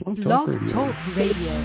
Blog Talk Radio.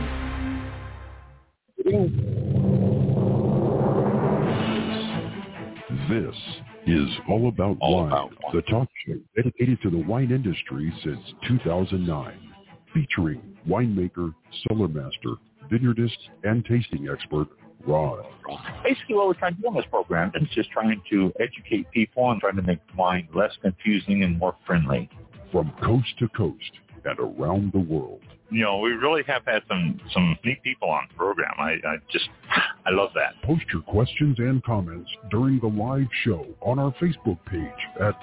This is All About Wine, the talk show dedicated to the wine industry since 2009, featuring winemaker, cellar master, vineyardist, and tasting expert, Ron. Basically, what we're trying to do on this program is just trying to educate people and trying to make wine less confusing and more friendly. From coast to coast and around the world. You know, we really have had some neat people on the program. I love that. Post your questions and comments during the live show on our Facebook page at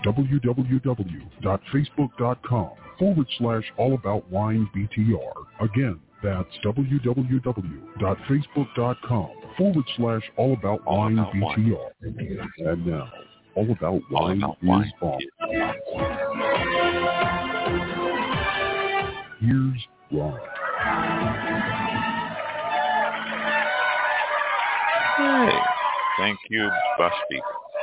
www.facebook.com/allaboutwinebtr. Again, that's www.facebook.com/allaboutwinebtr. And now, All About Wine is on. Here's Ron. Hey, thank you, Busby.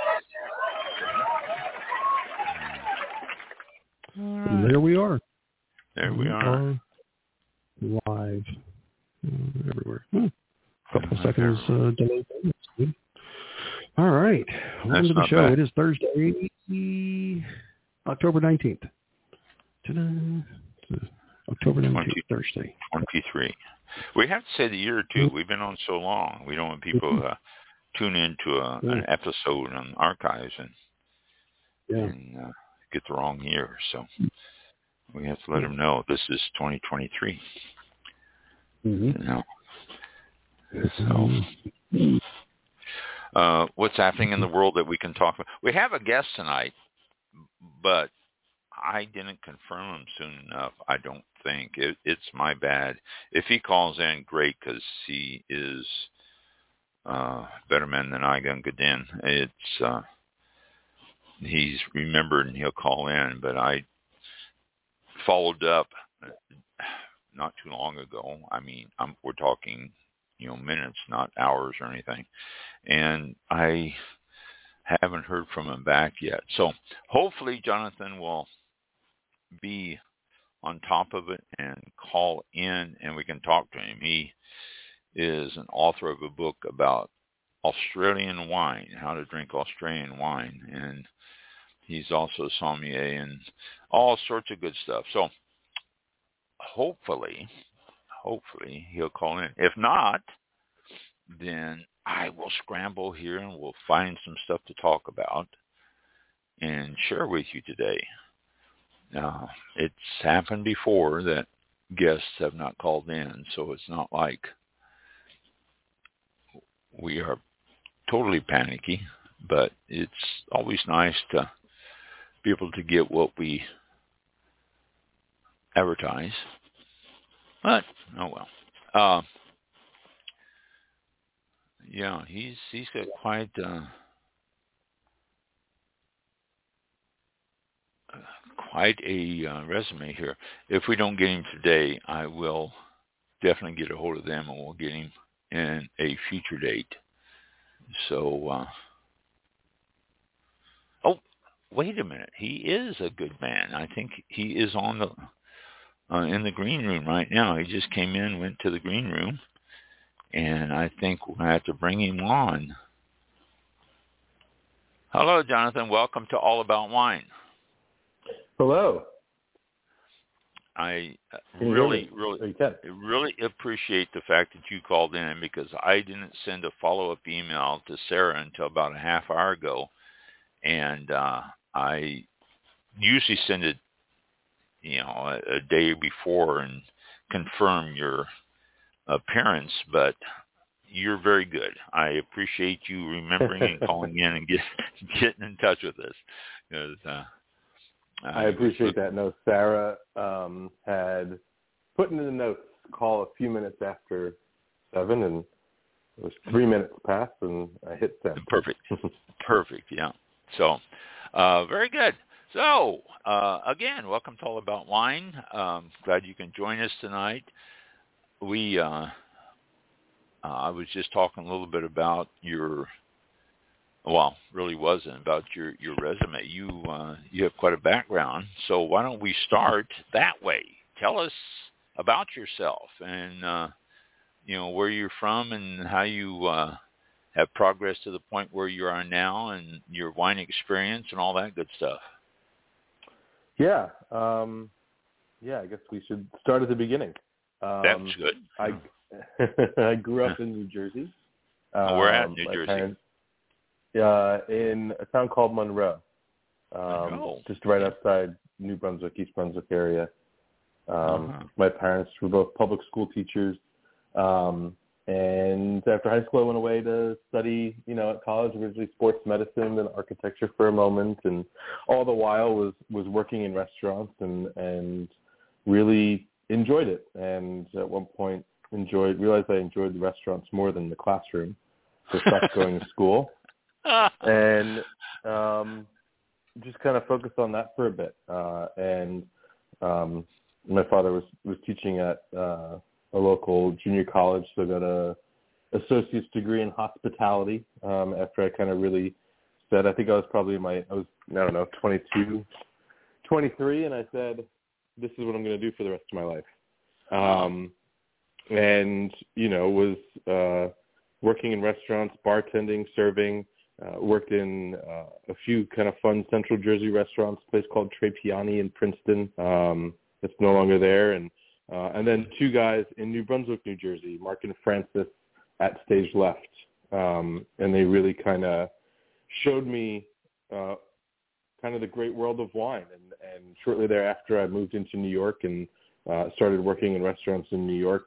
Right. There we are. There we are. Live everywhere. Couple seconds delay. That's good. All right. Welcome to the show. Bad. It is Thursday, October 19th. Ta-da. October 19th, Thursday. 23. We have to say the year or two. We've been on so long. We don't want people tune into an episode on archives and get the wrong year. So we have to let them know this is 2023. You know. So, what's happening in the world that we can talk about? We have a guest tonight, but I didn't confirm him soon enough. I don't think it's my bad. If he calls in, great, because he is better man than I can get in. It's he's remembered and he'll call in, but I followed up not too long ago. I mean, we're talking, minutes, not hours or anything, and I haven't heard from him back yet. So hopefully Jonathan will be on top of it and call in and we can talk to him. He is an author of a book about Australian wine, how to drink Australian wine, and he's also a sommelier and all sorts of good stuff. So hopefully he'll call in. If not, then I will scramble here and we'll find some stuff to talk about and share with you today. Now, it's happened before that guests have not called in, so it's not like we are totally panicky, but it's always nice to be able to get what we advertise. But, oh well. Yeah, he's got quite a resume here. If we don't get him today, I will definitely get a hold of them and we'll get him in a future date. So, oh, wait a minute. He is a good man. I think he is on the in the green room right now. He just came in, went to the green room, and I think we'll have to bring him on. Hello, Jonathan. Welcome to All About Wine. Hello. I really appreciate the fact that you called in because I didn't send a follow-up email to Sarah until about a half hour ago, and I usually send it, a day before and confirm your appearance, but you're very good. I appreciate you remembering and calling in and getting in touch with us. Because, I appreciate that. No, Sarah had put in the notes, call a few minutes after 7, and it was 3 minutes past, and I hit send. Perfect. Yeah. So, very good. So, again, welcome to All About Wine. Glad you can join us tonight. I was just talking a little bit about your well, really wasn't about your resume. You have quite a background, so why don't we start that way? Tell us about yourself and where you're from and how you have progressed to the point where you are now and your wine experience and all that good stuff. Yeah. I guess we should start at the beginning. That's good. I grew up in New Jersey. Where at New Jersey? In a town called Monroe. Just right outside New Brunswick, East Brunswick area. My parents were both public school teachers. And after high school, I went away to study, at college, originally sports medicine and architecture for a moment. And all the while was working in restaurants and really enjoyed it. And at one point realized I enjoyed the restaurants more than the classroom. So stopped going to school. And just kind of focused on that for a bit. My father was teaching at a local junior college, so I got a associate's degree in hospitality after I kind of really said, I think I was probably 22, 23, and I said, this is what I'm going to do for the rest of my life. Was working in restaurants, bartending, serving, worked in a few kind of fun Central Jersey restaurants, a place called Tre Piani in Princeton. It's no longer there. And then two guys in New Brunswick, New Jersey, Mark and Francis at Stage Left. And they really kind of showed me kind of the great world of wine. And shortly thereafter, I moved into New York and started working in restaurants in New York.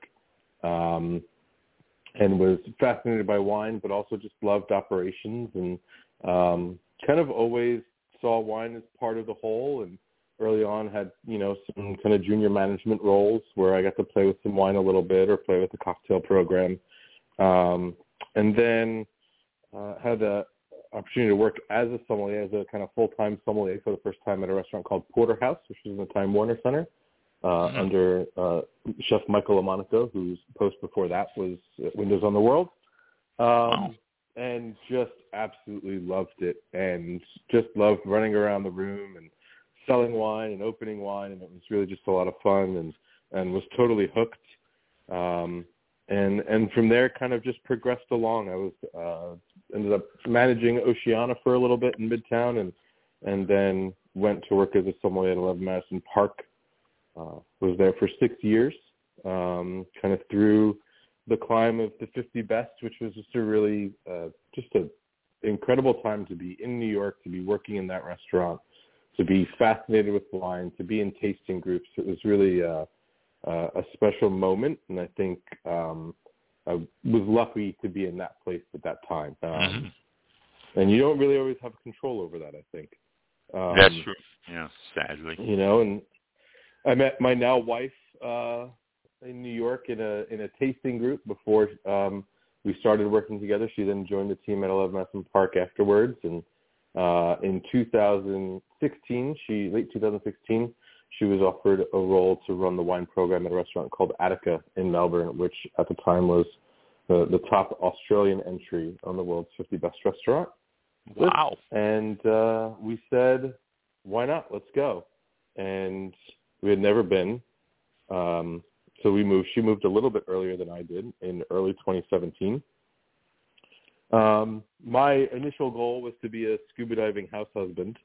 And was fascinated by wine, but also just loved operations and kind of always saw wine as part of the whole. And early on had, some kind of junior management roles where I got to play with some wine a little bit or play with the cocktail program. And then had the opportunity to work as a sommelier, as a kind of full-time sommelier for the first time at a restaurant called Porterhouse, which is in the Time Warner Center. Under Chef Michael Lamonaco, whose post before that was Windows on the World. And just absolutely loved it and just loved running around the room and selling wine and opening wine. And it was really just a lot of fun and was totally hooked. And from there kind of just progressed along. I was ended up managing Oceana for a little bit in Midtown and then went to work as a sommelier at 11 Madison Park. Was there for 6 years, kind of through the climb of the 50 Best, which was just a really, just an incredible time to be in New York, to be working in that restaurant, to be fascinated with wine, to be in tasting groups. It was really a special moment, and I think I was lucky to be in that place at that time. And you don't really always have control over that, I think. That's true. Yeah, sadly. And I met my now wife in New York in a tasting group before we started working together. She then joined the team at 11 Madison Park afterwards. And in 2016, late 2016, she was offered a role to run the wine program at a restaurant called Attica in Melbourne, which at the time was the top Australian entry on the world's 50 Best restaurant. Wow. And we said, why not? Let's go. And we had never been. So we moved. She moved a little bit earlier than I did in early 2017. My initial goal was to be a scuba diving house husband.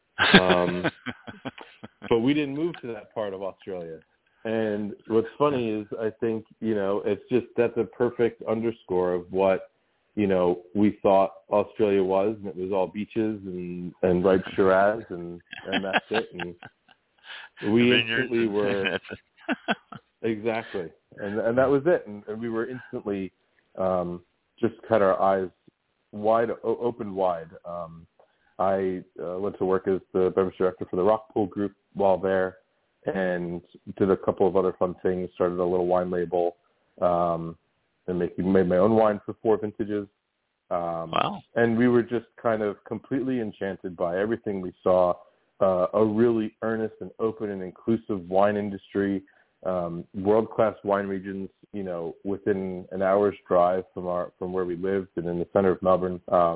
But we didn't move to that part of Australia. And what's funny is I think, it's just that's a perfect underscore of what, we thought Australia was, and it was all beaches and ripe Shiraz and that's it. And we instantly were exactly, and that was it. And we were instantly just cut our eyes open wide. I went to work as the beverage director for the Rockpool Group while there, and did a couple of other fun things. Started a little wine label, and made my own wine for 4 vintages. Wow! And we were just kind of completely enchanted by everything we saw. A really earnest and open and inclusive wine industry, world-class wine regions, within an hour's drive from where we lived and in the center of Melbourne.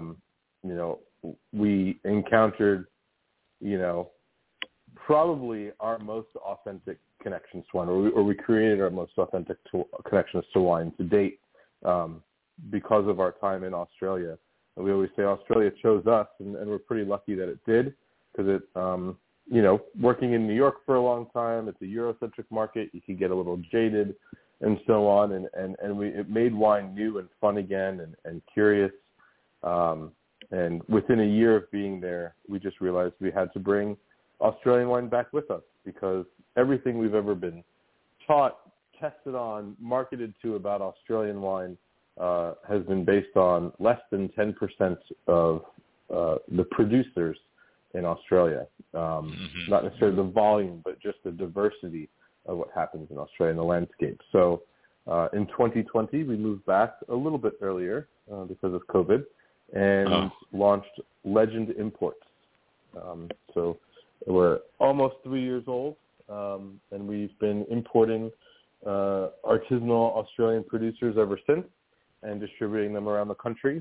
We encountered, probably our most authentic connections to wine, or we created our most authentic connections to wine to date because of our time in Australia. And we always say Australia chose us, and we're pretty lucky that it did, because it, working in New York for a long time, it's a Eurocentric market. You can get a little jaded and so on, and it made wine new and fun again and curious. And within a year of being there, we just realized we had to bring Australian wine back with us, because everything we've ever been taught, tested on, marketed to about Australian wine has been based on less than 10% of the producers in Australia. Not necessarily the volume, but just the diversity of what happens in Australia in the landscape. So in 2020, we moved back a little bit earlier because of COVID and launched Legend Imports. So we're almost 3 years old, and we've been importing artisanal Australian producers ever since and distributing them around the country.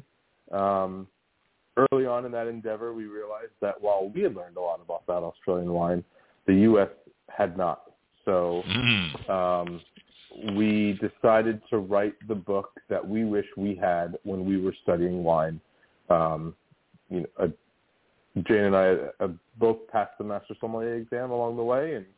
Early on in that endeavor, we realized that while we had learned a lot about Australian wine, the U.S. had not. So we decided to write the book that we wish we had when we were studying wine. Jane and I both passed the Master Sommelier exam along the way, and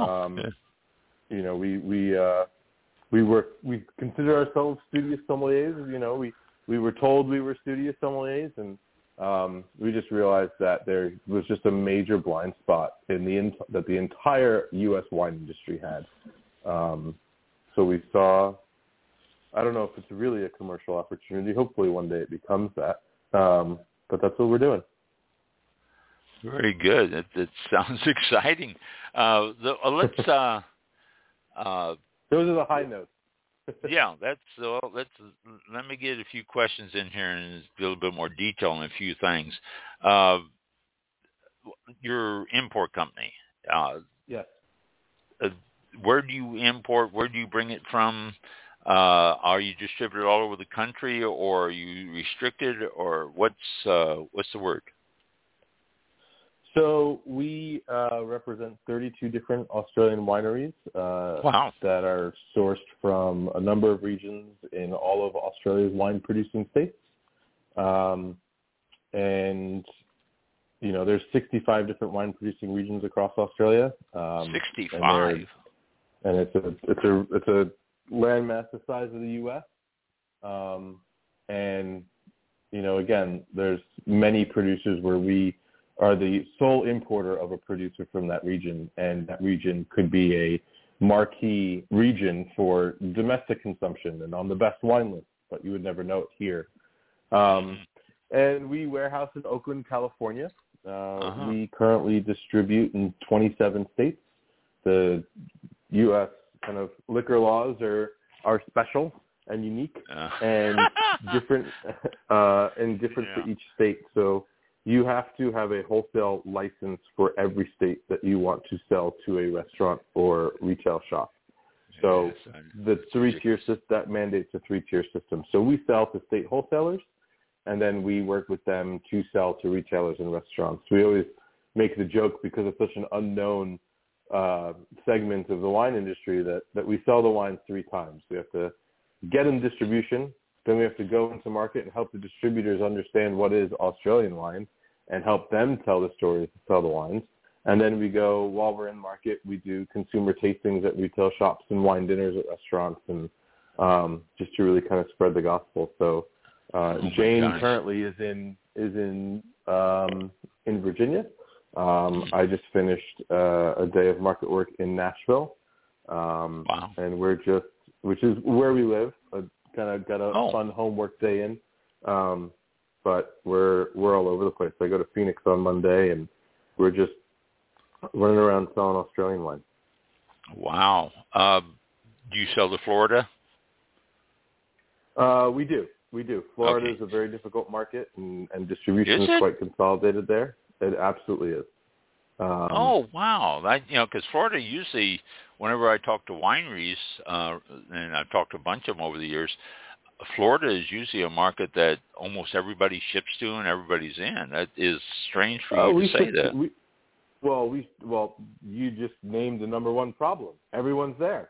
we consider ourselves studious sommeliers. We were told we were studious sommeliers, and we just realized that there was just a major blind spot that the entire U.S. wine industry had. So we saw, I don't know if it's really a commercial opportunity. Hopefully one day it becomes that. But that's what we're doing. Very good. It sounds exciting. Let's. Those are the high notes. Yeah, let me get a few questions in here and a little bit more detail on a few things. Your import company. Yes. Where do you import? Where do you bring it from? Are you distributed all over the country, or are you restricted, or what's the word? So we represent 32 different Australian wineries that are sourced from a number of regions in all of Australia's wine-producing states. And, there's 65 different wine-producing regions across Australia. 65? And it's a landmass the size of the U.S. Again, there's many producers where we are the sole importer of a producer from that region, and that region could be a marquee region for domestic consumption and on the best wine list, but you would never know it here. And we warehouse in Oakland, California. We currently distribute in 27 states. The U.S. kind of liquor laws are special and unique and different for each state. So you have to have a wholesale license for every state that you want to sell to a restaurant or retail shop. So the three-tier system, that mandates a three-tier system. So we sell to state wholesalers, and then we work with them to sell to retailers and restaurants. We always make the joke, because it's such an unknown segment of the wine industry, that we sell the wines 3 times. We have to get in distribution, then we have to go into market and help the distributors understand what is Australian wine and help them tell the stories to sell the wines. And then we go, while we're in market, we do consumer tastings at retail shops and wine dinners at restaurants, and just to really kind of spread the gospel. So Jane currently is in Virginia. I just finished a day of market work in Nashville. And which is where we live. Kind of got a fun homework day in. But we're all over the place. I go to Phoenix on Monday, and we're just running around selling Australian wine. Wow. Do you sell to Florida? We do. Florida is a very difficult market, and distribution is quite consolidated there. It absolutely is. Wow. Because Florida usually, whenever I talk to wineries, and I've talked to a bunch of them over the years, Florida is usually a market that almost everybody ships to and everybody's in. That is strange for you to say that. Well, you just named the number one problem. Everyone's there.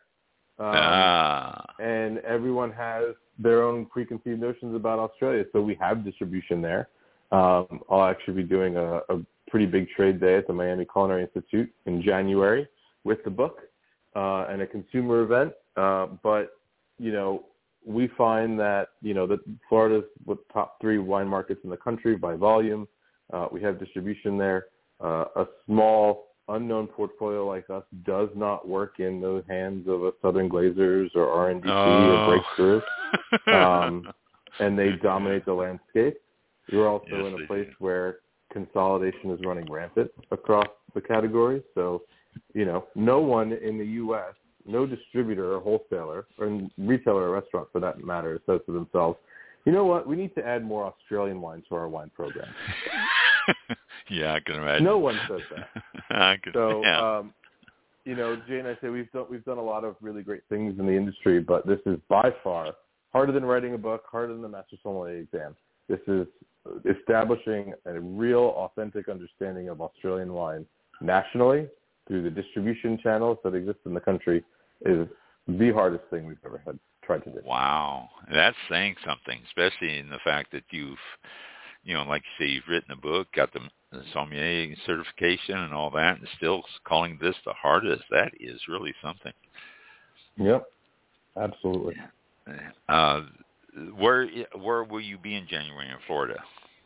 And everyone has their own preconceived notions about Australia. So we have distribution there. I'll actually be doing a pretty big trade day at the Miami Culinary Institute in January with the book and a consumer event. But, we find that, that Florida's the top 3 wine markets in the country by volume. We have distribution there. A small, unknown portfolio like us does not work in the hands of a Southern Glazers or RNDC or Breakthrough. And they dominate the landscape. You're also in a place where consolidation is running rampant across the category. So, no one in the U.S., no distributor or wholesaler or retailer or restaurant for that matter says to themselves, you know what, we need to add more Australian wine to our wine program. Yeah, I can imagine. No one says that. Jay and I say we've done a lot of really great things in the industry, but this is by far harder than writing a book, harder than the Master Sommelier exam. This is establishing a real, authentic understanding of Australian wine nationally through the distribution channels that exist in the country is the hardest thing we've ever tried to do. Wow, that's saying something, especially in the fact that you've, like you say, you've written a book, got the sommelier certification and all that, and still calling this the hardest. That is really something. Yep, absolutely. Where will you be in January in Florida?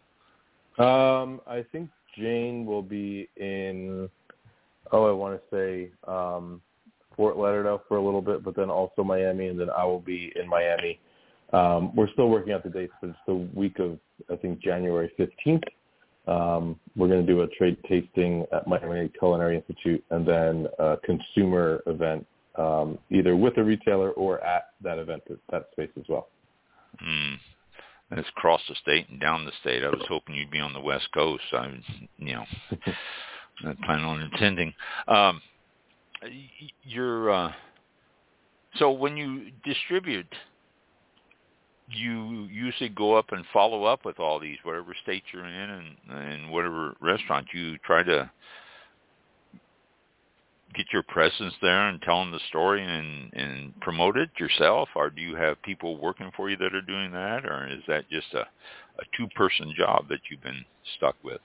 I think Jane will be in, I want to say Fort Lauderdale for a little bit, but then also Miami, and then I will be in Miami. We're still working out the dates, but it's the week of, I think, January 15th. We're going to do a trade tasting at Miami Culinary Institute and then a consumer event, either with a retailer or at that event, that space as well. And it's across the state and down the state. I was hoping you'd be on the West Coast. I was, not planning on attending. So when you distribute, you usually go up and follow up with all these, whatever state you're in and whatever restaurant. You try to get your presence there and tell them the story and promote it yourself, or do you have people working for you that are doing that, or is that just a two-person job that you've been stuck with?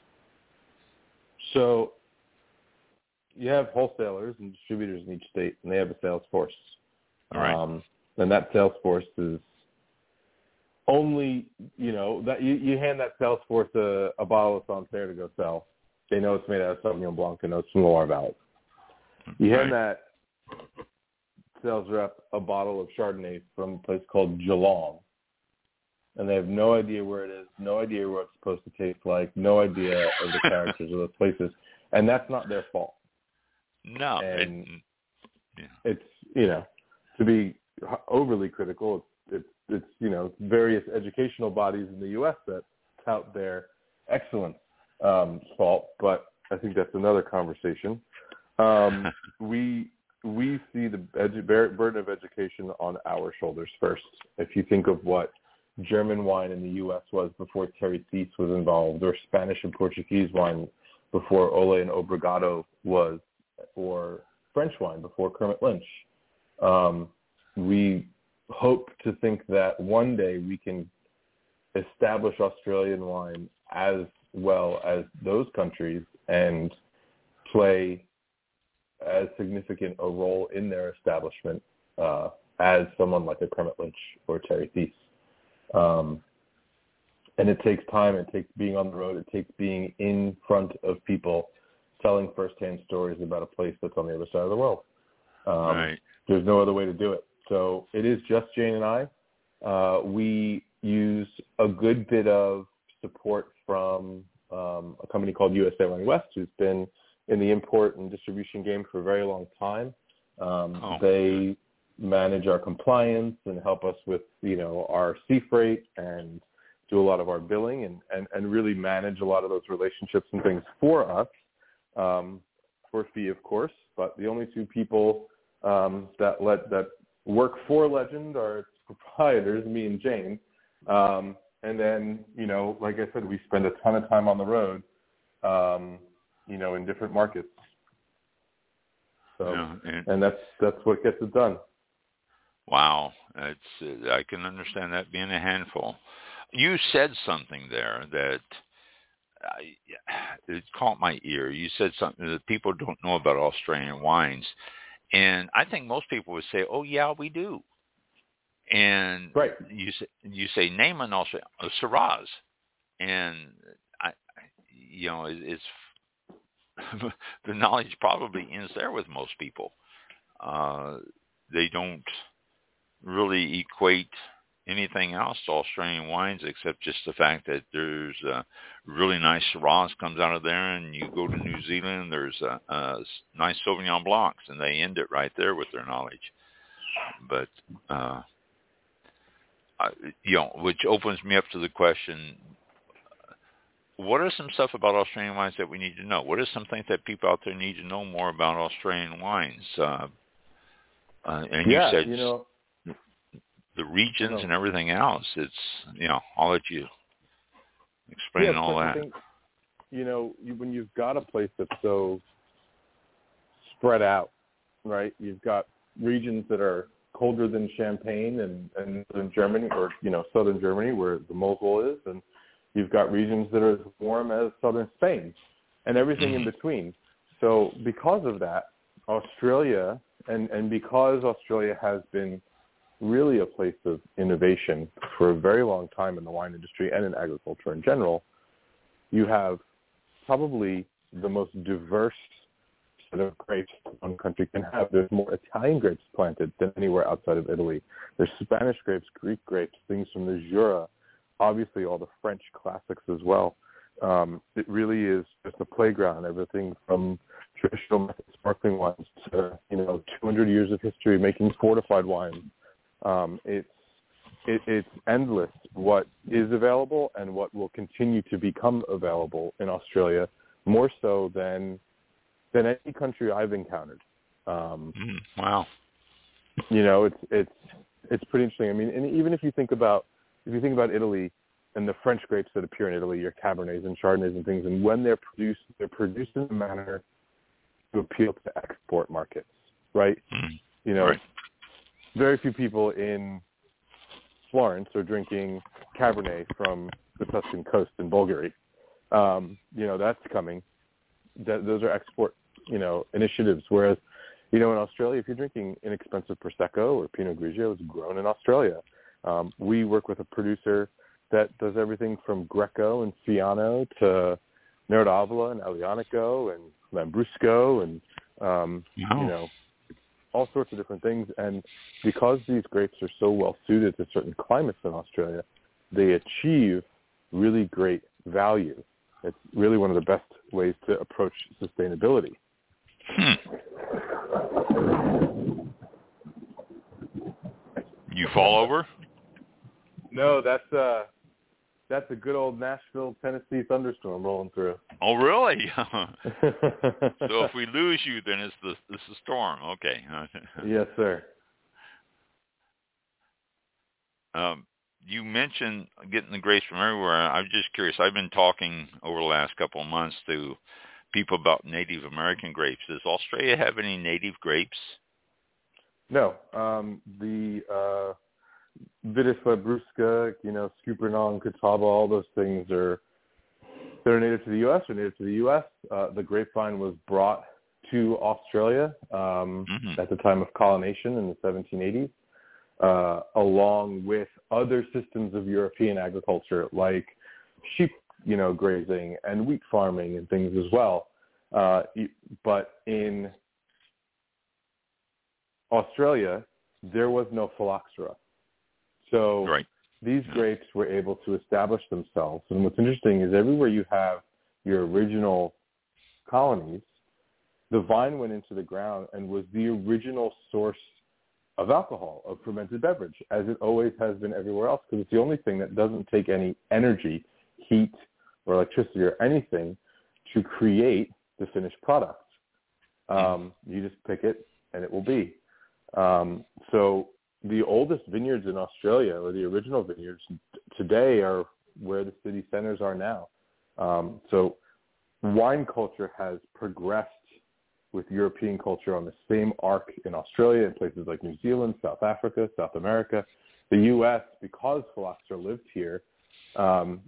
So you have wholesalers and distributors in each state, and they have a sales force. All right. And that sales force is only, that you hand that sales force a bottle of Sancerre to go sell. They know it's made out of Sauvignon Blanc and know it's from Loire Valley. You hand that sales rep a bottle of Chardonnay from a place called Geelong, and they have no idea where it is, no idea what it's supposed to taste like, no idea of the characters of those places, and that's not their fault. No. And it's, to be overly critical, it's various educational bodies in the U.S. that tout their excellence fault, but I think that's another conversation. We see the burden of education on our shoulders first. If you think of what German wine in the U.S. was before Terry Thies was involved, or Spanish and Portuguese wine before Ole and Obrigado was, or French wine before Kermit Lynch, we hope to think that one day we can establish Australian wine as well as those countries and play as significant a role in their establishment as someone like a Kermit Lynch or Terry Thies. And it takes time. It takes being on the road. It takes being in front of people, telling firsthand stories about a place that's on the other side of the world. Right. There's no other way to do it. So it is just Jane and I. We use a good bit of support from a company called USA Wine West, who's been in the import and distribution game for a very long time. They manage our compliance and help us with, our sea freight and do a lot of our billing and really manage a lot of those relationships and things for us, for a fee, of course. But the only two people that work for Legend are its proprietors, me and Jane. And then, like I said, we spend a ton of time on the road, in different markets. So, yeah, and that's what gets it done. Wow, I can understand that being a handful. You said something there that it caught my ear. You said something that people don't know about Australian wines, and I think most people would say, "Oh yeah, we do." And right. You say name an Australian Shiraz, and it's the knowledge probably ends there with most people. They don't really equate anything else to Australian wines except just the fact that there's a really nice Shiraz comes out of there, and you go to New Zealand, there's a nice Sauvignon Blancs, and they end it right there with their knowledge. But which opens me up to the question: what are some stuff about Australian wines that we need to know? What are some things that people out there need to know more about Australian wines? And you said the regions and everything else. It's, I'll let you explain all that. I think, when you've got a place that's so spread out, right? You've got regions that are colder than Champagne and in Germany, or, southern Germany where the Mosel is, and you've got regions that are as warm as southern Spain and everything in between. So because of that, Australia, and because Australia has been really a place of innovation for a very long time in the wine industry and in agriculture in general, you have probably the most diverse set of grapes one country can have. There's more Italian grapes planted than anywhere outside of Italy. There's Spanish grapes, Greek grapes, things from the Jura, obviously all the French classics as well. It really is just a playground, everything from traditional method sparkling wines to, 200 years of history making fortified wines. It's endless what is available and what will continue to become available in Australia, more so than any country I've encountered. Wow. It's pretty interesting. I mean, and even if you think about Italy and the French grapes that appear in Italy, your Cabernets and Chardonnays and things, and when they're produced in a manner to appeal to export markets, right? Right. Very few people in Florence are drinking Cabernet from the Tuscan coast in Bulgaria. That's coming. Those are export, initiatives. Whereas, in Australia, if you're drinking inexpensive Prosecco or Pinot Grigio, it's grown in Australia. We work with a producer that does everything from Greco and Fiano to Nerd and Aglianico and Lambrusco and, all sorts of different things. And because these grapes are so well suited to certain climates in Australia, they achieve really great value. It's really one of the best ways to approach sustainability. You fall over? No, that's a good old Nashville, Tennessee thunderstorm rolling through. Oh, really? So if we lose you, then it's the storm. Okay. Yes, sir. You mentioned getting the grapes from everywhere. I'm just curious. I've been talking over the last couple of months to people about Native American grapes. Does Australia have any native grapes? No. The Vitis labrusca, Scuppernong, Catawba, all those things they're native to the U.S. or native to the U.S. The grapevine was brought to Australia at the time of colonization in the 1780s. Along with other systems of European agriculture like sheep, grazing and wheat farming and things as well. But in Australia, there was no phylloxera. So these grapes were able to establish themselves. And what's interesting is everywhere you have your original colonies, the vine went into the ground and was the original source of alcohol, of fermented beverage, as it always has been everywhere else, because it's the only thing that doesn't take any energy, heat, or electricity or anything to create the finished product. You just pick it, and it will be. So the oldest vineyards in Australia, or the original vineyards today, are where the city centers are now. So wine culture has progressed with European culture on the same arc in Australia and places like New Zealand, South Africa, South America. The U.S., because phylloxera lived here and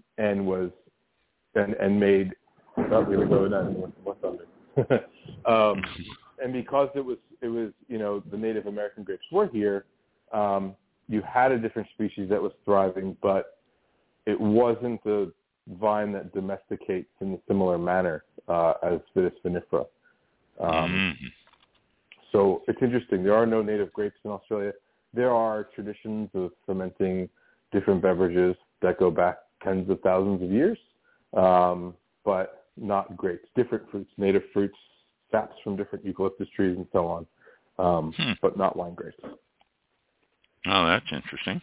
made, oh, here we go, what's under? And because it was the Native American grapes were here, you had a different species that was thriving, but it wasn't the vine that domesticates in a similar manner as Vitis vinifera. So it's interesting. There are no native grapes in Australia. There are traditions of fermenting different beverages that go back tens of thousands of years, but not grapes. Different fruits, native fruits, saps from different eucalyptus trees and so on, but not wine grapes. Oh, that's interesting.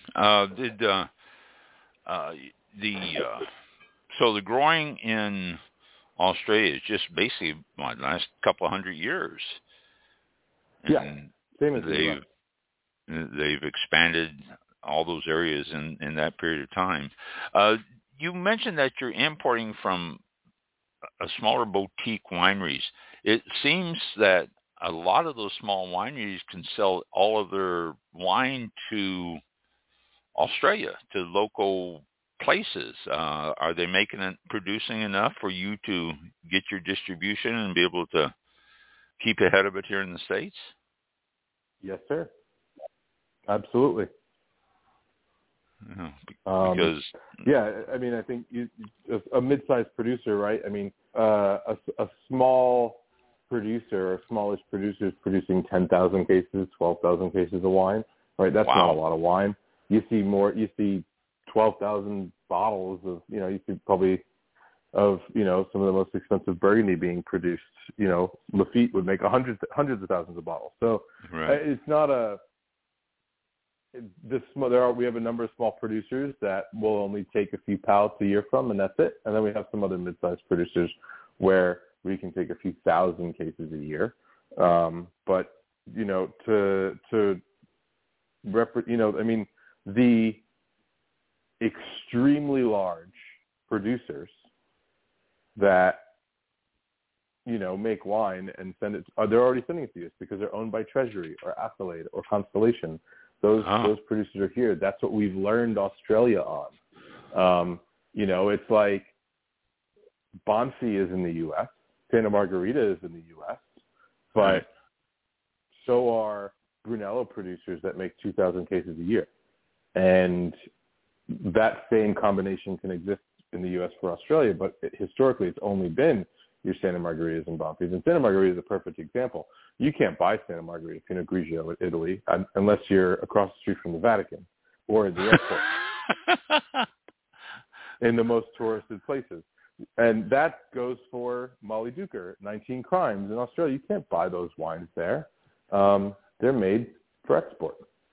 So the growing in Australia is just basically the last couple of 100 years. And same as they've expanded all those areas in that period of time. You mentioned that you're importing from a smaller boutique wineries. It seems that a lot of those small wineries can sell all of their wine to Australia, to local places. Are they producing enough for you to get your distribution and be able to keep ahead of it here in the States? Yes, sir. Absolutely. Because I mean, I think a mid-sized producer, right? I mean, a small producer or smallish producer is producing 10,000 cases, 12,000 cases of wine, right? That's not a lot of wine. You see 12,000 bottles of, you see probably of, some of the most expensive Burgundy being produced. Lafite would make hundreds of thousands of bottles. So it's not we have a number of small producers that will only take a few pallets a year from, and that's it. And then we have some other mid-sized producers where we can take a few thousand cases a year. But the extremely large producers that make wine and send it, they're already sending it to us because they're owned by Treasury or Accolade or Constellation. Those producers are here. That's what we've learned Australia on. It's like Bonfi is in the U.S., Santa Margarita is in the U.S., but so are Brunello producers that make 2,000 cases a year. And that same combination can exist in the U.S. for Australia, but historically it's only been your Santa Margaritas and Bonfis. And Santa Margarita is a perfect example. You can't buy Santa Margharita Pinot Grigio in Italy unless you're across the street from the Vatican or in the airport in the most touristed places. And that goes for Molly Duker, 19 Crimes in Australia. You can't buy those wines there. They're made for export.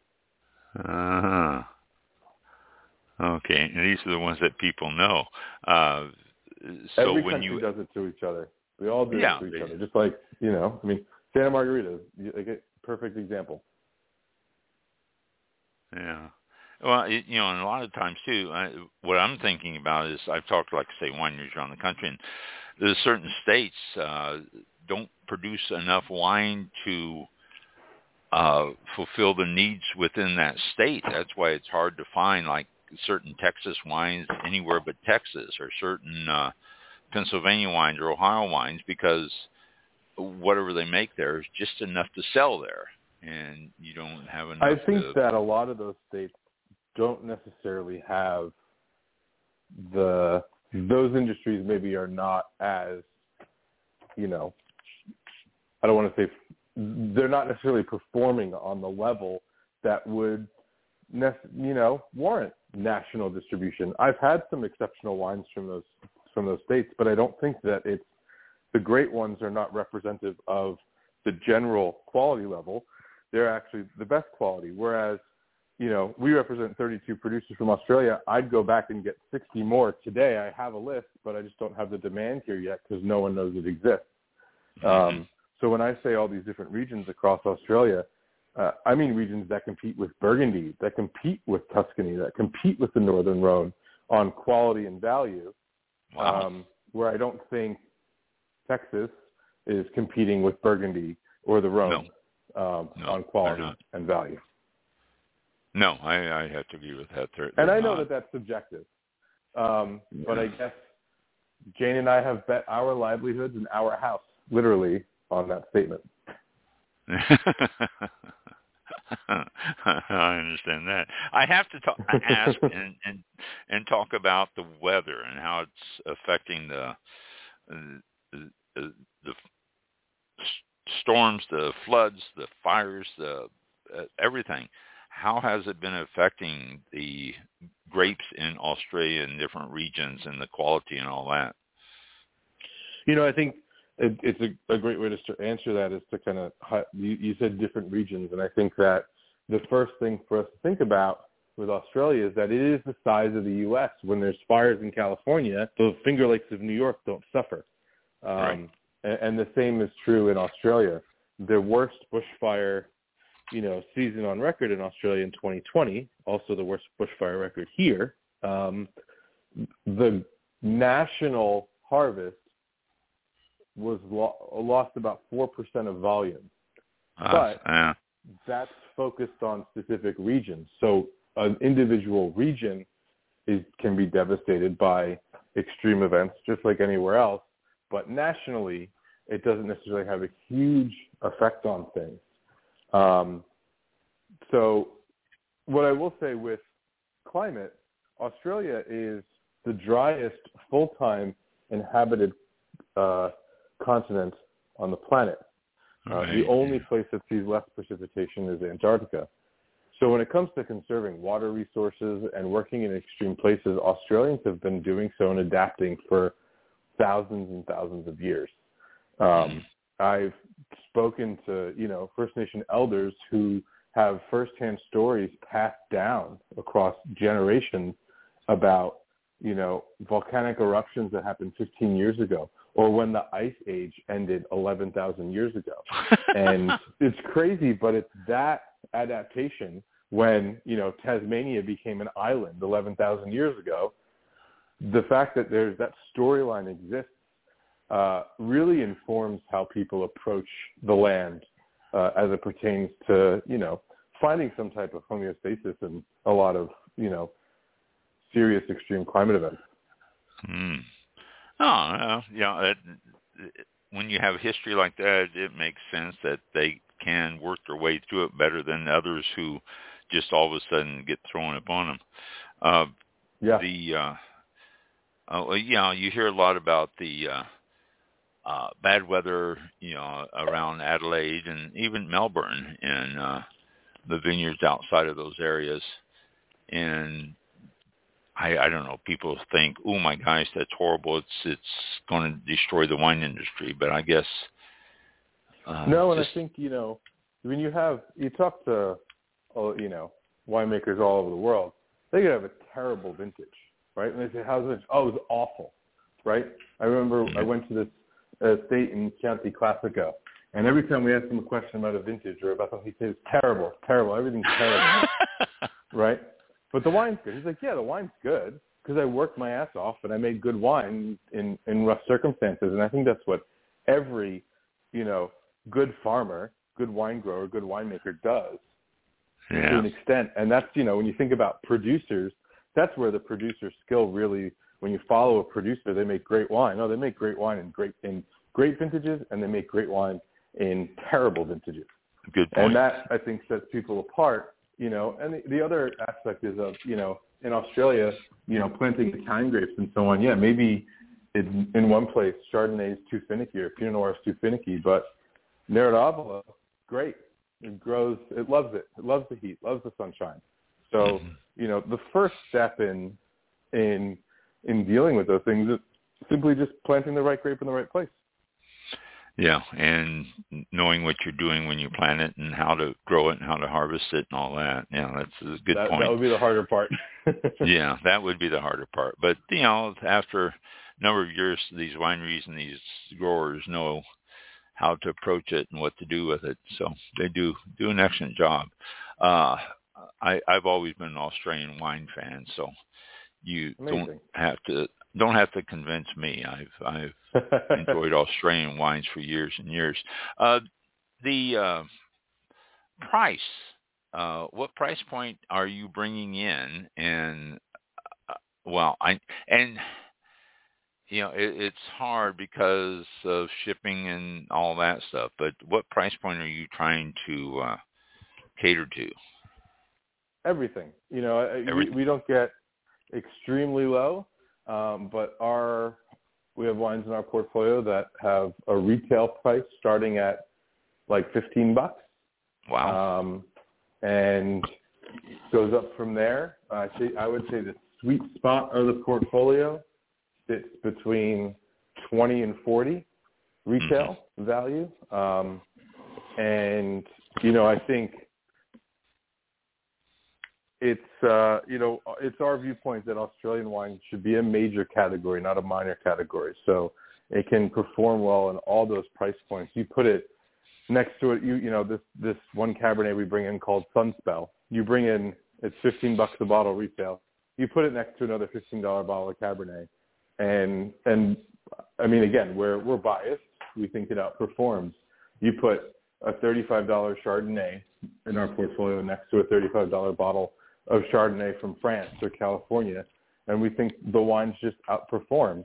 Okay, and these are the ones that people know. Every country does it to each other. We all do it to each other. Just like, Santa Margarita, like a perfect example. Yeah. Well, and a lot of times too, what I'm thinking about is I've talked to, wineries around the country, and there's certain states don't produce enough wine to fulfill the needs within that state. That's why it's hard to find certain Texas wines anywhere but Texas, or certain Pennsylvania wines or Ohio wines, because whatever they make there is just enough to sell there, and you don't have enough. I think that a lot of those states don't necessarily have those industries maybe are not as, I don't want to say they're not necessarily performing on the level that would, warrant national distribution. I've had some exceptional wines from those states, but I don't think that the great ones are not representative of the general quality level. They're actually the best quality. Whereas, we represent 32 producers from Australia. I'd go back and get 60 more today. I have a list, but I just don't have the demand here yet because no one knows it exists. So when I say all these different regions across Australia, I mean regions that compete with Burgundy, that compete with Tuscany, that compete with the Northern Rhone on quality and value, where I don't think Texas is competing with Burgundy or the Rhone on quality and value. No, I have to agree with that. And I know that that's subjective, but I guess Jane and I have bet our livelihoods and our house, literally, on that statement. I understand that. I have to ask and talk about the weather and how it's affecting the storms, the floods, the fires, the everything. How has it been affecting the grapes in Australia and different regions and the quality and all that? I think it's a great way to answer that is to kind of, you said different regions, and I think that the first thing for us to think about with Australia is that it is the size of the U.S. When there's fires in California, the Finger Lakes of New York don't suffer. Right. And the same is true in Australia. The worst bushfire season on record in Australia in 2020, also the worst bushfire record here. The national harvest was lost about 4% of volume, but that's focused on specific regions. So an individual region can be devastated by extreme events, just like anywhere else. But nationally, it doesn't necessarily have a huge effect on things. So what I will say with climate, Australia is the driest full-time inhabited continent on the planet. The only place that sees less precipitation is Antarctica. So when it comes to conserving water resources and working in extreme places, Australians have been doing so and adapting for thousands and thousands of years. I've spoken to, First Nation elders who have firsthand stories passed down across generations about, volcanic eruptions that happened 15 years ago, or when the Ice Age ended 11,000 years ago. And it's crazy, but it's that adaptation when, Tasmania became an island 11,000 years ago. The fact that there's that storyline exists really informs how people approach the land as it pertains to, finding some type of homeostasis in a lot of, serious extreme climate events. When you have history like that, it makes sense that they can work their way through it better than others who just all of a sudden get thrown upon them. You hear a lot about the bad weather, around Adelaide and even Melbourne and the vineyards outside of those areas. And I don't know, people think, oh my gosh, that's horrible. It's going to destroy the wine industry. But I guess no, and I think when you talk to winemakers all over the world, they could have a terrible vintage, right? And they say, how's it? Oh, it was awful, right? I remember I went to this estate in Chianti Classico, and every time we asked him a question about a vintage or about something, he'd say, it's terrible, everything's terrible, right? But the wine's good. He's like, yeah, the wine's good because I worked my ass off and I made good wine in rough circumstances. And I think that's what every, good farmer, good wine grower, good winemaker does to an extent. And that's, when you think about producers, that's where the producer skill really, when you follow a producer, they make great wine. No, they make great wine in great vintages, and they make great wine in terrible vintages. Good point. And that, I think, sets people apart. And the other aspect is of, in Australia, planting Italian grapes and so on. Yeah, maybe in one place, Chardonnay is too finicky or Pinot Noir is too finicky, but Nerod, great. It grows. It loves it. It loves the heat, loves the sunshine. So, the first step in dealing with those things is simply just planting the right grape in the right place. Yeah, and knowing what you're doing when you plant it and how to grow it and how to harvest it and all that. Yeah, that's a good point. That would be the harder part. Yeah, that would be the harder part. But, after a number of years, these wineries and these growers know how to approach it and what to do with it. So they do an excellent job. I've always been an Australian wine fan, so you Amazing. don't have to don't have to convince me. I've enjoyed Australian wines for years and years. The price. What price point are you bringing in? And it's hard because of shipping and all that stuff. But what price point are you trying to cater to? Everything. We don't get extremely low, but we have wines in our portfolio that have a retail price starting at like $15. Wow. And goes up from there. I would say the sweet spot of the portfolio sits between 20 and 40 retail value. And I think it's our viewpoint that Australian wine should be a major category, not a minor category. So it can perform well in all those price points. You put it next to it, this one Cabernet we bring in called Sunspell. You bring in, it's $15 a bottle retail. You put it next to another $15 bottle of Cabernet, and I mean, again, we're biased. We think it outperforms. You put a $35 Chardonnay in our portfolio next to a $35 bottle of Chardonnay from France or California, and we think the wines just outperform.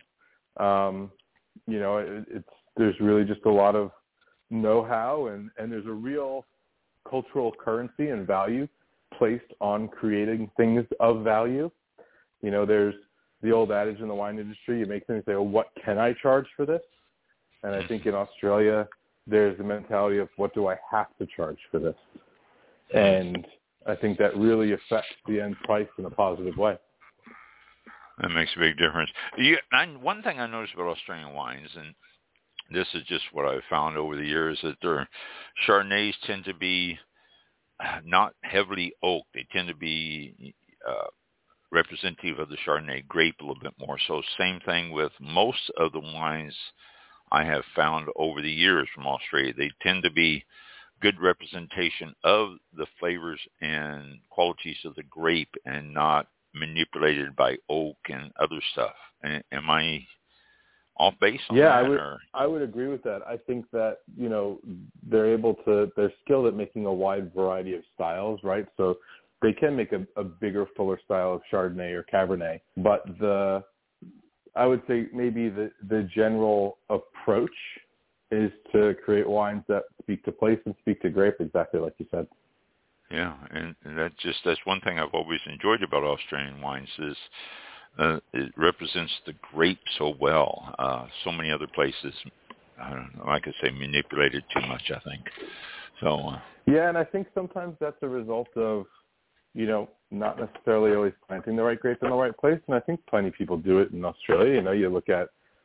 There's really just a lot of know-how, and there's a real cultural currency and value placed on creating things of value. There's the old adage in the wine industry, you make things say, well, what can I charge for this? And I think in Australia, there's the mentality of what do I have to charge for this? And I think that really affects the end price in a positive way. That makes a big difference. One thing I noticed about Australian wines, and this is just what I've found over the years, that their Chardonnays tend to be not heavily oaked. They tend to be representative of the Chardonnay grape a little bit more. So same thing with most of the wines I have found over the years from Australia. They tend to be good representation of the flavors and qualities of the grape and not manipulated by oak and other stuff. And am I off base on that? I would agree with that. I think that, they're skilled at making a wide variety of styles, right? So they can make a bigger, fuller style of Chardonnay or Cabernet. But I would say maybe the general approach is to create wines that speak to place and speak to grape, exactly like you said. Yeah, and that's one thing I've always enjoyed about Australian wines is it represents the grape so well. So many other places, I don't know, like I say, manipulated too much, I think. So yeah, and I think sometimes that's a result of, not necessarily always planting the right grape in the right place. And I think plenty of people do it in Australia. You look at,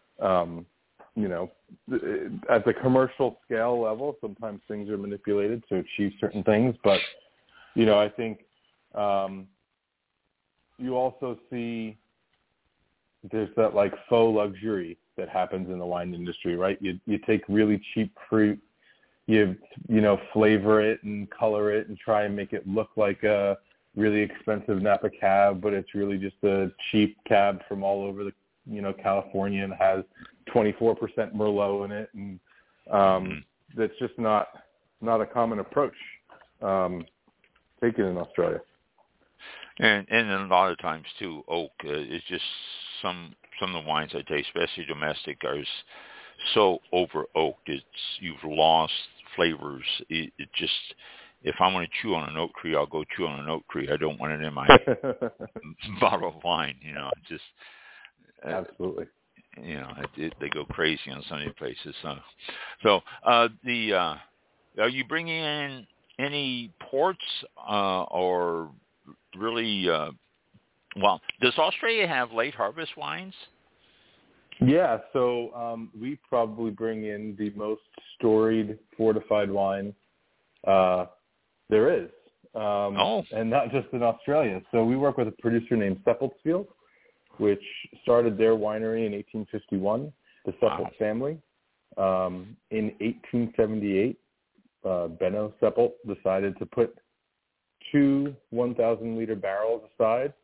at the commercial scale level, sometimes things are manipulated to achieve certain things. But, I think you also see there's that like faux luxury that happens in the wine industry, right? You take really cheap fruit, you flavor it and color it and try and make it look like a really expensive Napa cab, but it's really just a cheap cab from all over California, and has 24% Merlot in it, and that's just not a common approach taken in Australia. And a lot of times too, oak is just some of the wines I taste, especially domestic, are so over oaked. You've lost flavors. It just, if I want to chew on an oak tree, I'll go chew on an oak tree. I don't want it in my bottle of wine. Just absolutely. They go crazy on some of these places. So are you bringing in any ports or really? Does Australia have late harvest wines? Yeah, so we probably bring in the most storied fortified wine there is, and not just in Australia. So we work with a producer named Seppeltsfield, which started their winery in 1851, the Seppelt family. In 1878, Benno Seppelt decided to put 2 1,000-liter barrels aside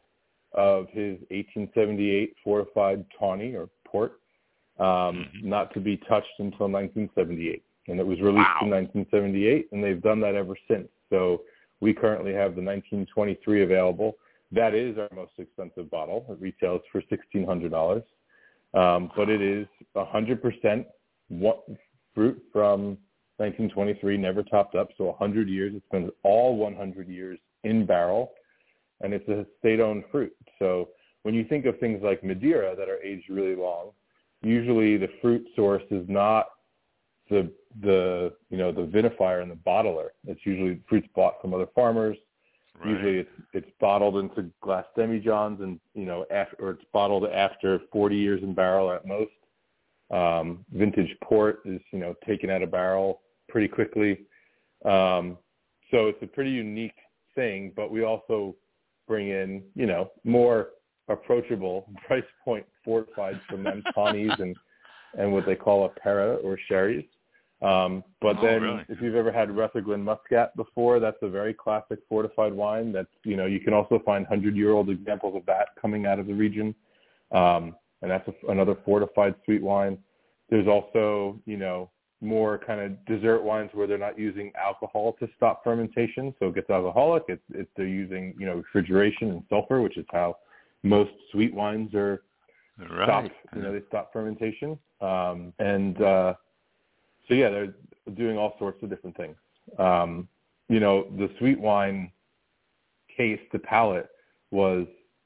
of his 1878 fortified tawny or port, not to be touched until 1978. And it was released in 1978, and they've done that ever since. So we currently have the 1923 available. That is our most expensive bottle. It retails for $1,600. But it is 100% fruit from 1923, never topped up, so 100 years. It's been all 100 years in barrel, and it's a state-owned fruit. So when you think of things like Madeira that are aged really long, usually the fruit source is not the vinifier and the bottler. It's usually fruits bought from other farmers. Right. Usually it's bottled into glass demijohns, and or it's bottled after 40 years in barrel at most. Vintage port is taken out of barrel pretty quickly. So it's a pretty unique thing, but we also bring in more approachable price point fortified from them tawnies and what they call a para or sherries. Really? If you've ever had Retheglen Muscat before, that's a very classic fortified wine. That's you can also find 100-year-old examples of that coming out of the region, and that's another fortified sweet wine. There's also more kind of dessert wines where they're not using alcohol to stop fermentation, so it gets alcoholic. They're using refrigeration and sulfur, which is how most sweet wines are stopped. They stop fermentation, So yeah, they're doing all sorts of different things. The sweet wine case to palate was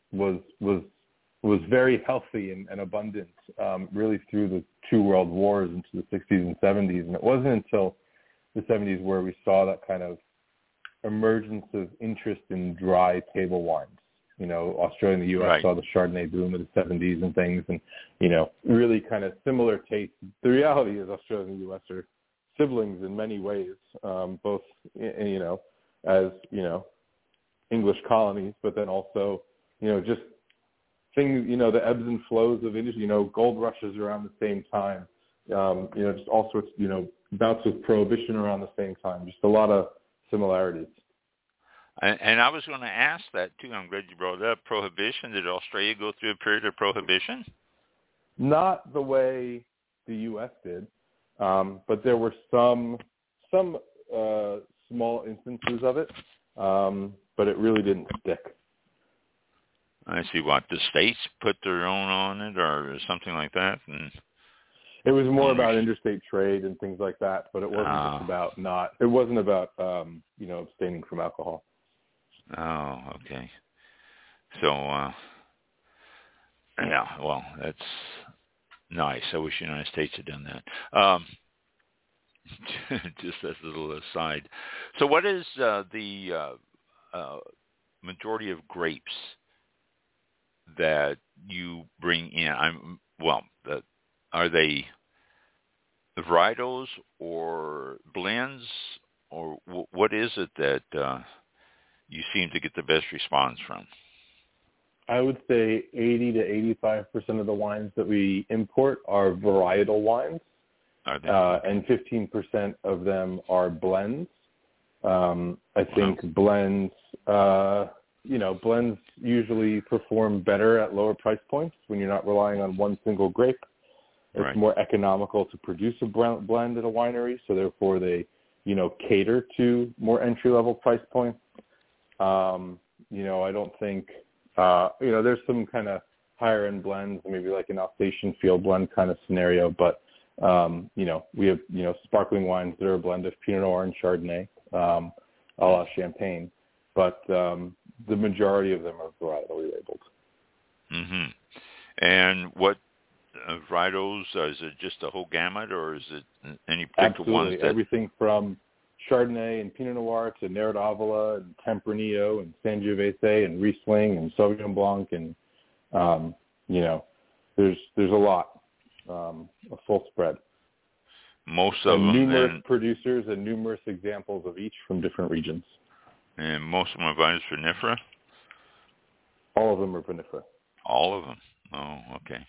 very healthy and abundant, really through the two world wars into the 60s and 70s. And it wasn't until the 70s where we saw that kind of emergence of interest in dry table wines. Australia and the U.S. saw the Chardonnay boom of the 70s and things, and, really kind of similar tastes. The reality is Australia and the U.S. are siblings in many ways, both, as, English colonies, but then also, just things, the ebbs and flows of industry, gold rushes around the same time, just all sorts, bouts with prohibition around the same time, just a lot of similarities. And I was going to ask that, too. I'm glad you brought it up. Prohibition. Did Australia go through a period of prohibition? Not the way the U.S. did, but there were some small instances of it, but it really didn't stick. I see. What, the states put their own on it or something like that? And it was more about interstate trade and things like that, but it wasn't just about it wasn't about, abstaining from alcohol. Oh, okay. So, well, that's nice. I wish the United States had done that. Just as a little aside. So what is the majority of grapes that you bring in? Are they varietals or blends, or what is it that you seem to get the best response from? I would say 80 to 85% of the wines that we import are varietal wines. Are they? And 15% of them are blends. I think blends usually perform better at lower price points when you're not relying on one single grape. It's more economical to produce a blend at a winery, so therefore they, cater to more entry-level price points. I don't think, there's some kind of higher-end blends, maybe like an Alsatian field blend kind of scenario, but, we have, sparkling wines that are a blend of Pinot Noir and Chardonnay, a la Champagne, but the majority of them are varietally labeled. Mm-hmm. And what varietals, is it just a whole gamut, or is it any particular ones? Absolutely, everything from Chardonnay and Pinot Noir to Near d'Avola and Tempranillo and Sangiovese and Riesling and Sauvignon Blanc, and there's a lot, a full spread. Most of them, numerous producers and numerous examples of each from different regions. And most of them are vinifera vinifera? All of them are vinifera. All of them. Oh, okay.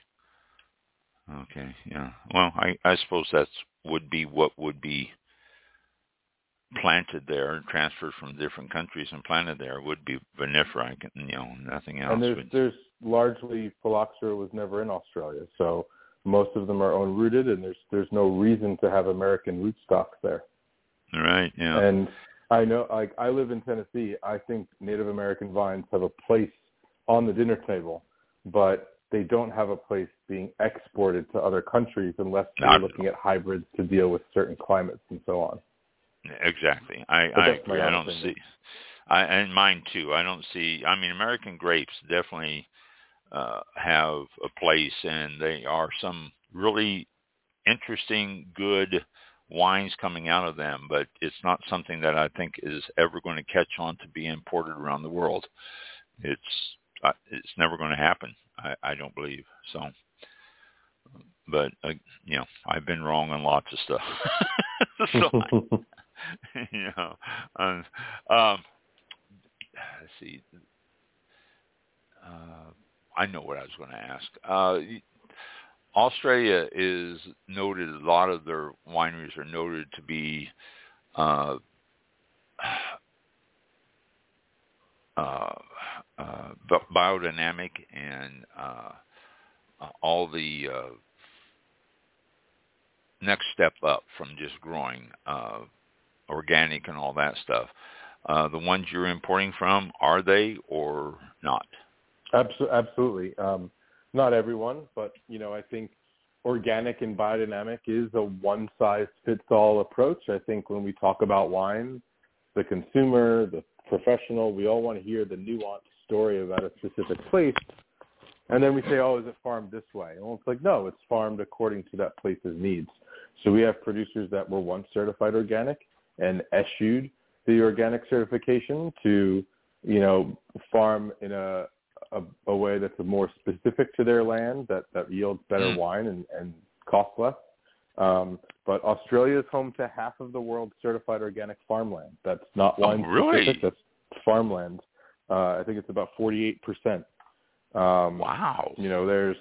Okay, yeah. Well, I suppose that's would be what would be planted there, transferred from different countries and planted there, would be vinifera. Nothing else. And there's largely phylloxera was never in Australia, so most of them are own-rooted, and there's no reason to have American rootstocks there. Right. Yeah. And I know, like, I live in Tennessee. I think Native American vines have a place on the dinner table, but they don't have a place being exported to other countries unless you're looking at hybrids to deal with certain climates and so on. Exactly. I agree. I don't see, and mine too. I don't see. I mean, American grapes definitely have a place, and they are some really interesting, good wines coming out of them. But it's not something that I think is ever going to catch on to be imported around the world. It's never going to happen. I don't believe so. But I've been wrong on lots of stuff. So, let's see. I know what I was going to ask. Australia is noted. A lot of their wineries are noted to be biodynamic and all the next step up from just growing organic and all that stuff. The ones you're importing from, are they or not? Absolutely. Not everyone, but, I think organic and biodynamic is a one-size-fits-all approach. I think when we talk about wine, the consumer, the professional, we all want to hear the nuanced story about a specific place. And then we say, oh, is it farmed this way? Well, it's like, no, it's farmed according to that place's needs. So we have producers that were once certified organic and eschewed the organic certification to, farm in a way that's more specific to their land that yields better wine and costs less. But Australia is home to half of the world's certified organic farmland. That's not wine specific. That's farmland. I think it's about 48%. Wow. There's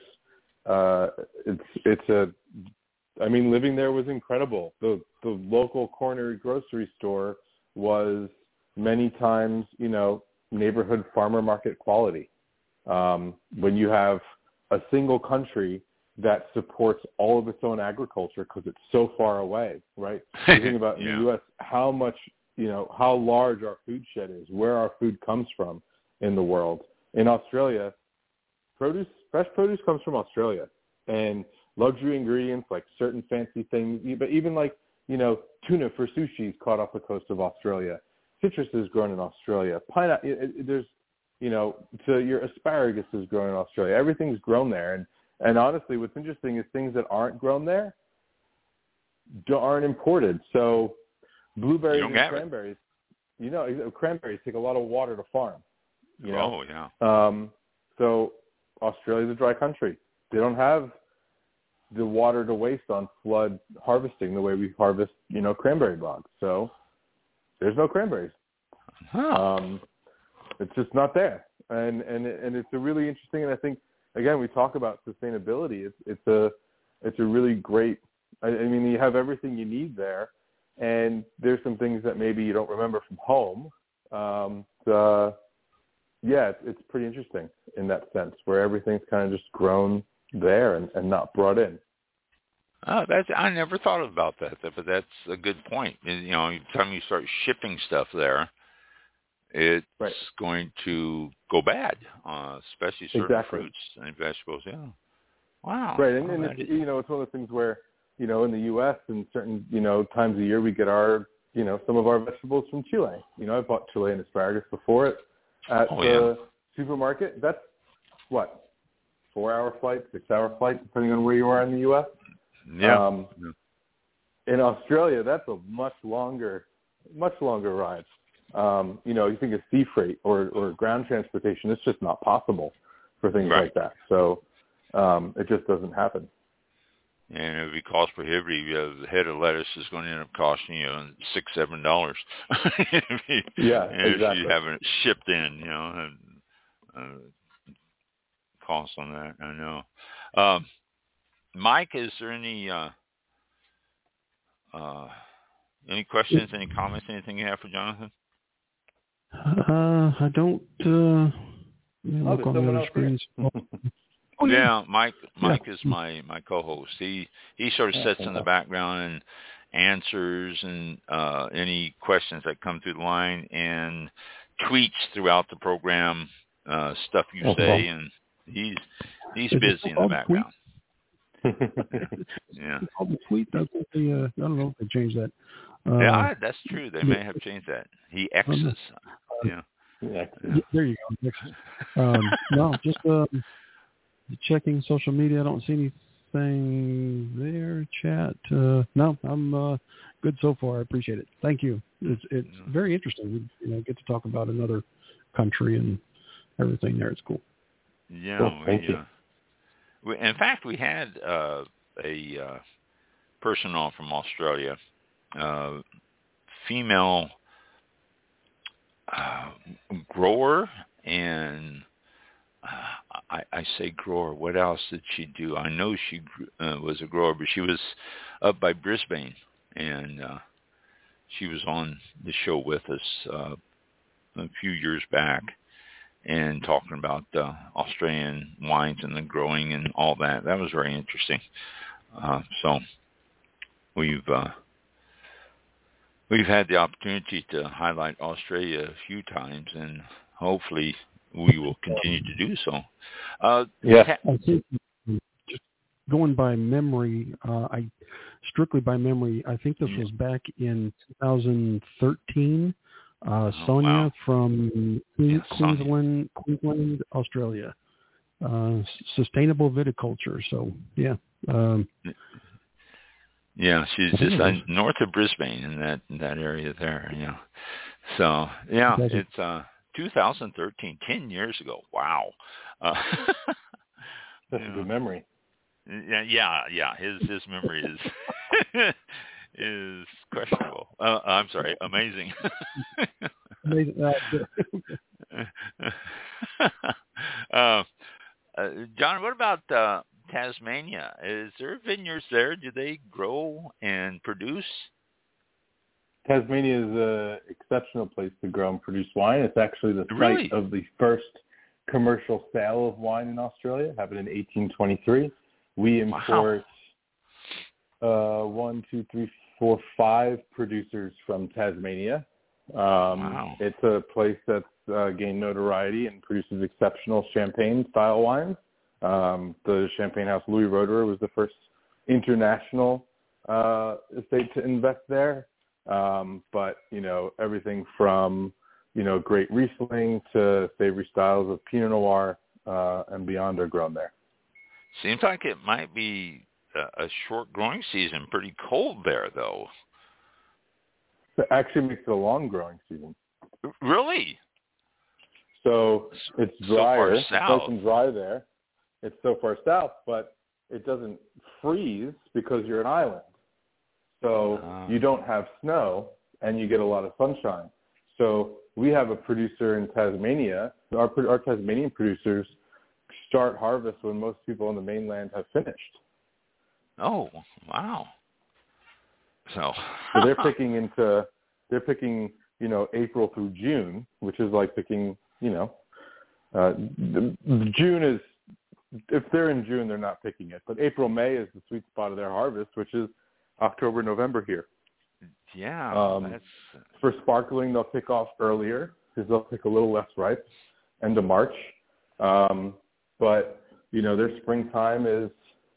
living there was incredible. The local corner grocery store was many times, neighborhood farmer market quality. When you have a single country that supports all of its own agriculture because it's so far away, right? You think about in the U.S. how much, how large our food shed is, where our food comes from in the world. In Australia, fresh produce comes from Australia, and luxury ingredients like certain fancy things, but even like, tuna for sushi is caught off the coast of Australia. Citrus is grown in Australia. Pineapple, there's, so your asparagus is grown in Australia. Everything's grown there. And honestly, what's interesting is things that aren't grown there aren't imported. So blueberries and cranberries, cranberries take a lot of water to farm. Oh, yeah. So Australia's a dry country. They don't have the water to waste on flood harvesting the way we harvest, cranberry bogs. So there's no cranberries. Huh. It's just not there. And it's a really interesting, and I think, again, we talk about sustainability. It's a really great, you have everything you need there, and there's some things that maybe you don't remember from home. It's pretty interesting in that sense, where everything's kind of just grown there and not brought in. Oh, I never thought about that, but that's a good point. Every time you start shipping stuff there, it's going to go bad, especially certain fruits and vegetables. Yeah. Wow. Right, and it's, it's one of those things where, in the U.S. and certain, times of year we get our, some of our vegetables from Chile. I've bought Chilean asparagus before at the supermarket. That's, 4-hour flight, 6-hour flight, depending on where you are in the U.S.? Yeah. In Australia, that's a much longer ride. You think of sea freight or ground transportation, it's just not possible for things like that. So it just doesn't happen. And it would be cost prohibitive. The head of lettuce is going to end up costing you $6-7. If you haven't shipped in, cost on that. I know. Mike, is there any Any questions, any comments, anything you have for Jonathan? I don't look on the other screens. Oh, yeah, Mike is my co-host. He sort of sits in the background and answers and any questions that come through the line and tweets throughout the program stuff you say, and he's busy in the background. Yeah. The tweet, I don't know if they changed that. Yeah, that's true. They may have changed that. He X's. Yeah. There you go. No, just checking social media. I don't see anything there. Chat. No, I'm good so far. I appreciate it. Thank you. It's very interesting. We get to talk about another country and everything there. It's cool. Yeah. Cool. Thank you. In fact, we had a person on from Australia, female grower, and I say grower. What else did she do? I know she was a grower, but she was up by Brisbane, and she was on the show with us a few years back, and talking about Australian wines and the growing and all that. That was very interesting. So we've had the opportunity to highlight Australia a few times, and hopefully we will continue to do so. I think just going by memory, strictly by memory, I think this was back in 2013. Sonia from Queensland, Australia. Sustainable viticulture. So, yeah. She's just north of Brisbane in that area there. Yeah. So, yeah, it's 2013, 10 years ago. Wow. That's a good memory. Yeah. His memory is questionable. I'm sorry, amazing. John, what about Tasmania? Is there vineyards there? Do they grow and produce? Tasmania is an exceptional place to grow and produce wine. It's actually the site of the first commercial sale of wine in Australia. It happened in 1823. We import 5 producers from Tasmania. It's a place that's gained notoriety and produces exceptional champagne-style wines. The champagne house Louis Roederer was the first international estate to invest there. But, everything from, great Riesling to savory styles of Pinot Noir and beyond are grown there. Seems like it might be a short growing season, pretty cold there, though. It actually makes it a long growing season. Really? So it's drier. So far south. It's nice and dry there. It's so far south, but it doesn't freeze because you're an island. So you don't have snow, and you get a lot of sunshine. So we have a producer in Tasmania. Our Tasmanian producers start harvest when most people on the mainland have finished. Oh, wow. So they're picking, April through June, which is like picking, June is, if they're in June, they're not picking it. But April, May is the sweet spot of their harvest, which is October, November here. Yeah. For sparkling, they'll kick off earlier because they'll pick a little less ripe, end of March. But, their springtime is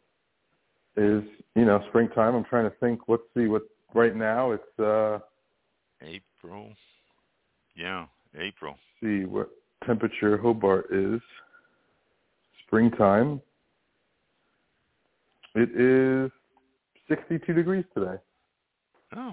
springtime. I'm trying to think. Let's see what right now it's April. Yeah, April. See what temperature Hobart is. Springtime. It is 62 degrees today. Oh.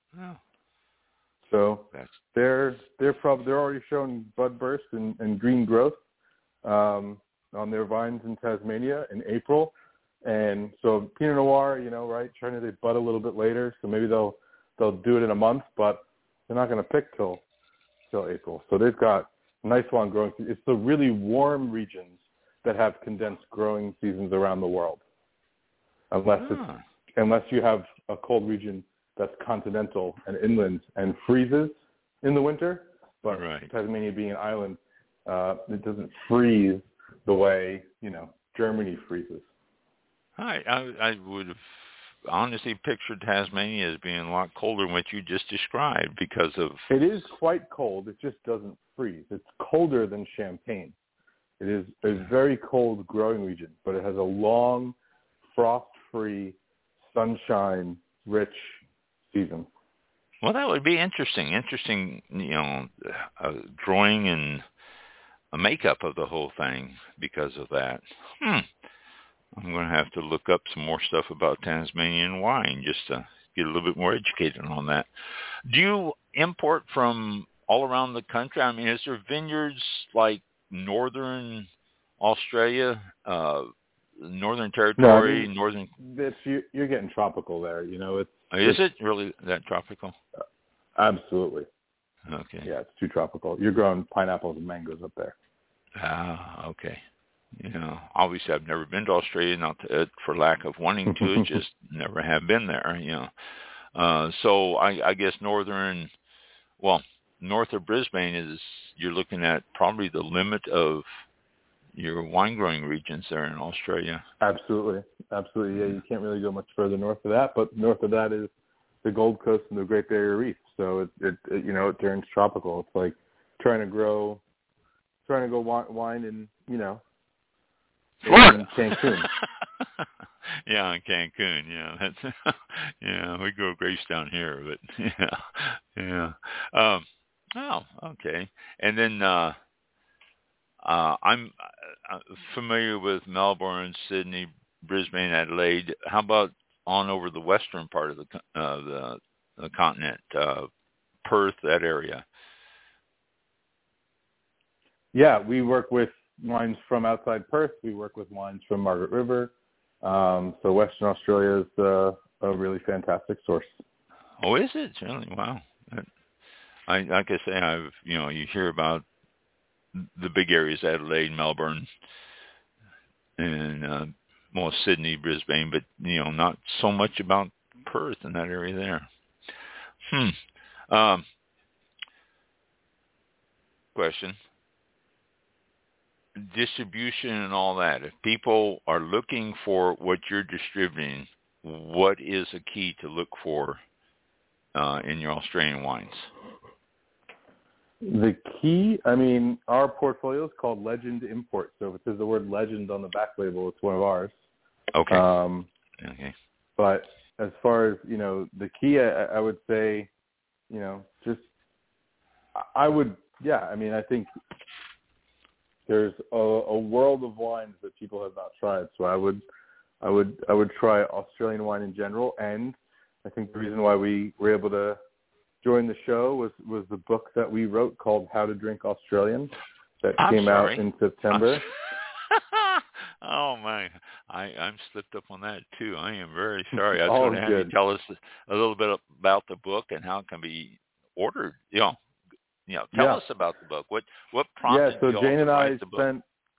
So they're already showing bud burst and green growth on their vines in Tasmania in April. And so Pinot Noir, right, China, they bud a little bit later, so maybe they'll do it in a month, but they're not going to pick till April. So they've got nice long growing. It's the really warm regions that have condensed growing seasons around the world, unless you have a cold region that's continental and inland and freezes in the winter. But right. Tasmania being an island, it doesn't freeze the way, Germany freezes. I would have honestly pictured Tasmania as being a lot colder than what you just described because of... It is quite cold. It just doesn't freeze. It's colder than Champagne. It is a very cold growing region, but it has a long, frost-free, sunshine-rich season. Well, that would be interesting. Drawing and a makeup of the whole thing because of that. I'm going to have to look up some more stuff about Tasmanian wine just to get a little bit more educated on that. Do you import from all around the country? I mean, is there vineyards like northern Australia, Northern Territory, northern? You're getting tropical there. Is it really that tropical? Absolutely. Okay. Yeah, it's too tropical. You're growing pineapples and mangoes up there. Okay. Obviously I've never been to Australia, not for lack of wanting to, just never have been there. So I guess north of Brisbane you're looking at probably the limit of your wine growing regions there in Australia. Absolutely. Yeah, you can't really go much further north of that, but north of that is the Gold Coast and the Great Barrier Reef. So it turns tropical. It's like trying to go wine in Florida. In Cancun. Yeah, in Cancun. Yeah, that's we grow grapes down here, but yeah. Okay. And then I'm familiar with Melbourne, Sydney, Brisbane, Adelaide. How about on over the western part of the continent, Perth, that area? Yeah, we work with wines from outside Perth. We work with wines from Margaret River. So Western Australia is a really fantastic source. Oh, is it? Really? Wow. Like I say, you hear about the big areas, Adelaide, Melbourne, and Sydney, Brisbane, but not so much about Perth in that area there. Question. Distribution and all that. If people are looking for what you're distributing, what is a key to look for in your Australian wines? The key, our portfolio is called Legend Import. So if it says the word Legend on the back label, it's one of ours. Okay. Okay. But as far as, the key, I would say, I think there's a world of wines that people have not tried. So I would try Australian wine in general. And I think the reason why we were able to join the show was the book that we wrote called How to Drink Australian that came out in September. Oh my, I'm slipped up on that too. I am very sorry. I was going to have you tell us a little bit about the book and how it can be ordered. Tell us about the book. What prompted you Jane and to I write the book?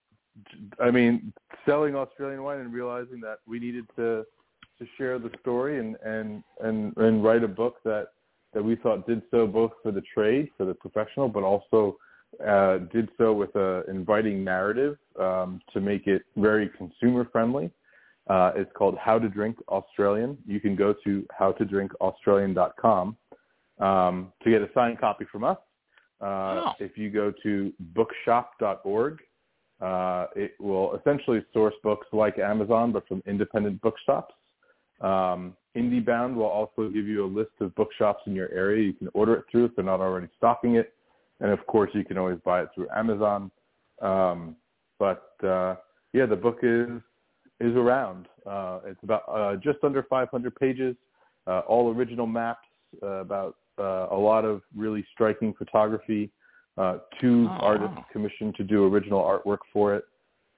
Selling Australian wine and realizing that we needed to share the story and write a book that we thought did so both for the trade, for the professional, but also did so with an inviting narrative to make it very consumer friendly. It's called How to Drink Australian. You can go to howtodrinkaustralian.com to get a signed copy from us. If you go to bookshop.org, it will essentially source books like Amazon, but from independent bookshops. IndieBound will also give you a list of bookshops in your area. You can order it through if they're not already stocking it. And of course, you can always buy it through Amazon. The book is around. It's about just under 500 pages, all original maps, about a lot of really striking photography, 2 artists commissioned to do original artwork for it.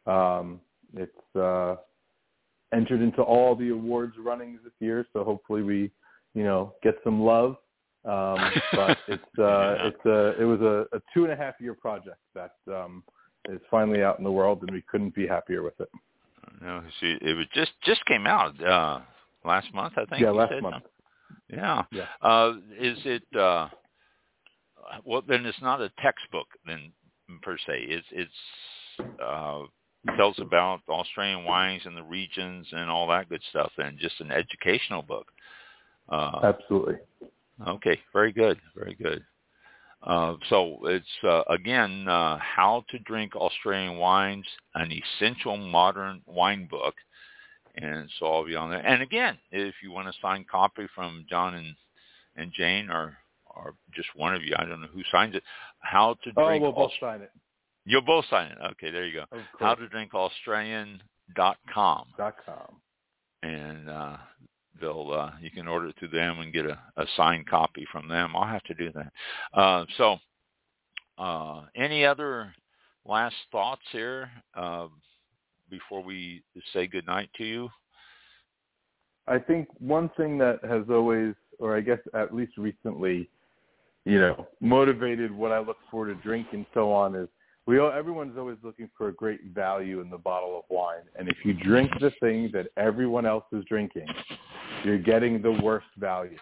It's entered into all the awards runnings this year, so hopefully we, get some love. But it was a 2.5-year project that is finally out in the world, and we couldn't be happier with it. No, see, it was just came out last month, I think. Yeah, last month. Yeah. Is it? Well, then it's not a textbook then per se. It's tells about Australian wines and the regions and all that good stuff, and just an educational book. Absolutely. Okay, very good, very good. So it's, again, How to Drink Australian Wines, an essential modern wine book. And so I'll be on there. And again, if you want a signed copy from John and Jane, or just one of you, I don't know who signs it, How to Drink... we'll both sign it. You'll both sign it. Okay, there you go. How to Drink Australian.com. And they'll you can order it through them and get a signed copy from them. I'll have to do that. So any other last thoughts here before we say goodnight to you? I think one thing that has always, or I guess at least recently, motivated what I look for to drink and so on is everyone's always looking for a great value in the bottle of wine. And if you drink the thing that everyone else is drinking, you're getting the worst value.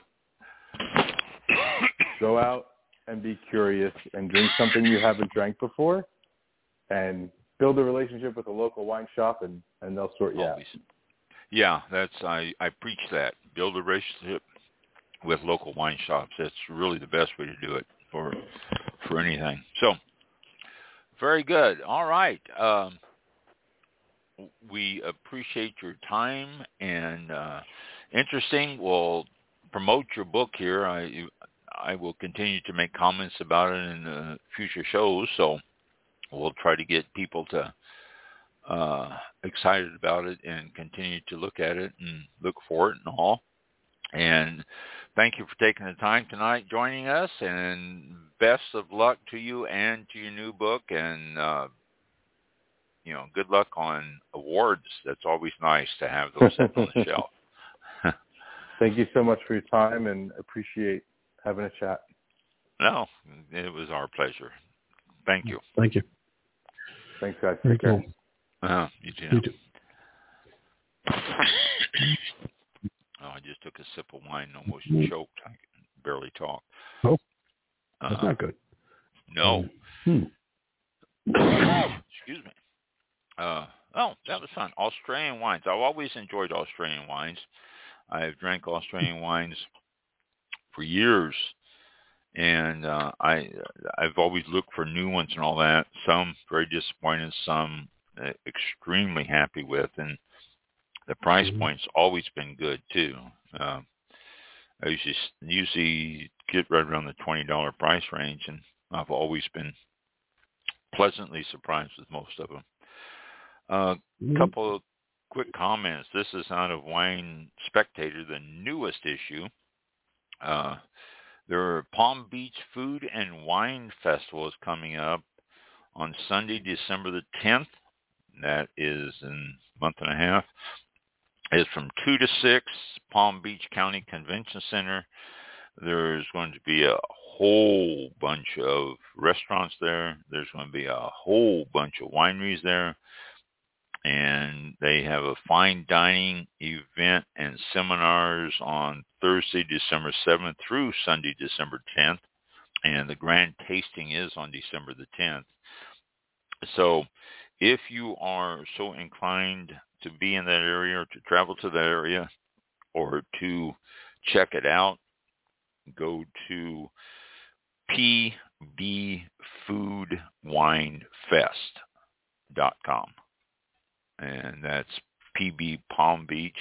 Go out and be curious and drink something you haven't drank before, and build a relationship with a local wine shop, and they'll sort you out. Yeah, I preach that. Build a relationship with local wine shops. That's really the best way to do it for anything. So, very good. All right. We appreciate your time, and interesting. We'll promote your book here. I will continue to make comments about it in future shows, so we'll try to get people to excited about it and continue to look at it and look for it and all. And thank you for taking the time tonight, joining us, and best of luck to you and to your new book, and good luck on awards. That's always nice to have those up on the shelf. Thank you so much for your time, and appreciate having a chat. No, it was our pleasure. Thank you. Thank you. Thanks, guys. Very cool. You too. You too. I just took a sip of wine and almost choked. I can barely talk. Oh, that's not good. No. Excuse me. That was fun. Australian wines. I've always enjoyed Australian wines. I've drank Australian wines for years, and I've always looked for new ones and all that. Some very disappointed, some extremely happy with, and the price point's always been good too. I usually get right around the $20 price range, and I've always been pleasantly surprised with most of them. A couple of quick comments. This is out of Wine Spectator, the newest issue. Their Palm Beach Food and Wine Festival is coming up on Sunday, December the 10th. That is in a month and a half. It's from 2 to 6, Palm Beach County Convention Center. There's going to be a whole bunch of restaurants there. There's going to be a whole bunch of wineries there. And they have a fine dining event and seminars on Thursday, December 7th through Sunday, December 10th. And the grand tasting is on December the 10th. So if you are so inclined to be in that area or to travel to that area or to check it out, go to pbfoodwinefest.com. And that's PB Palm Beach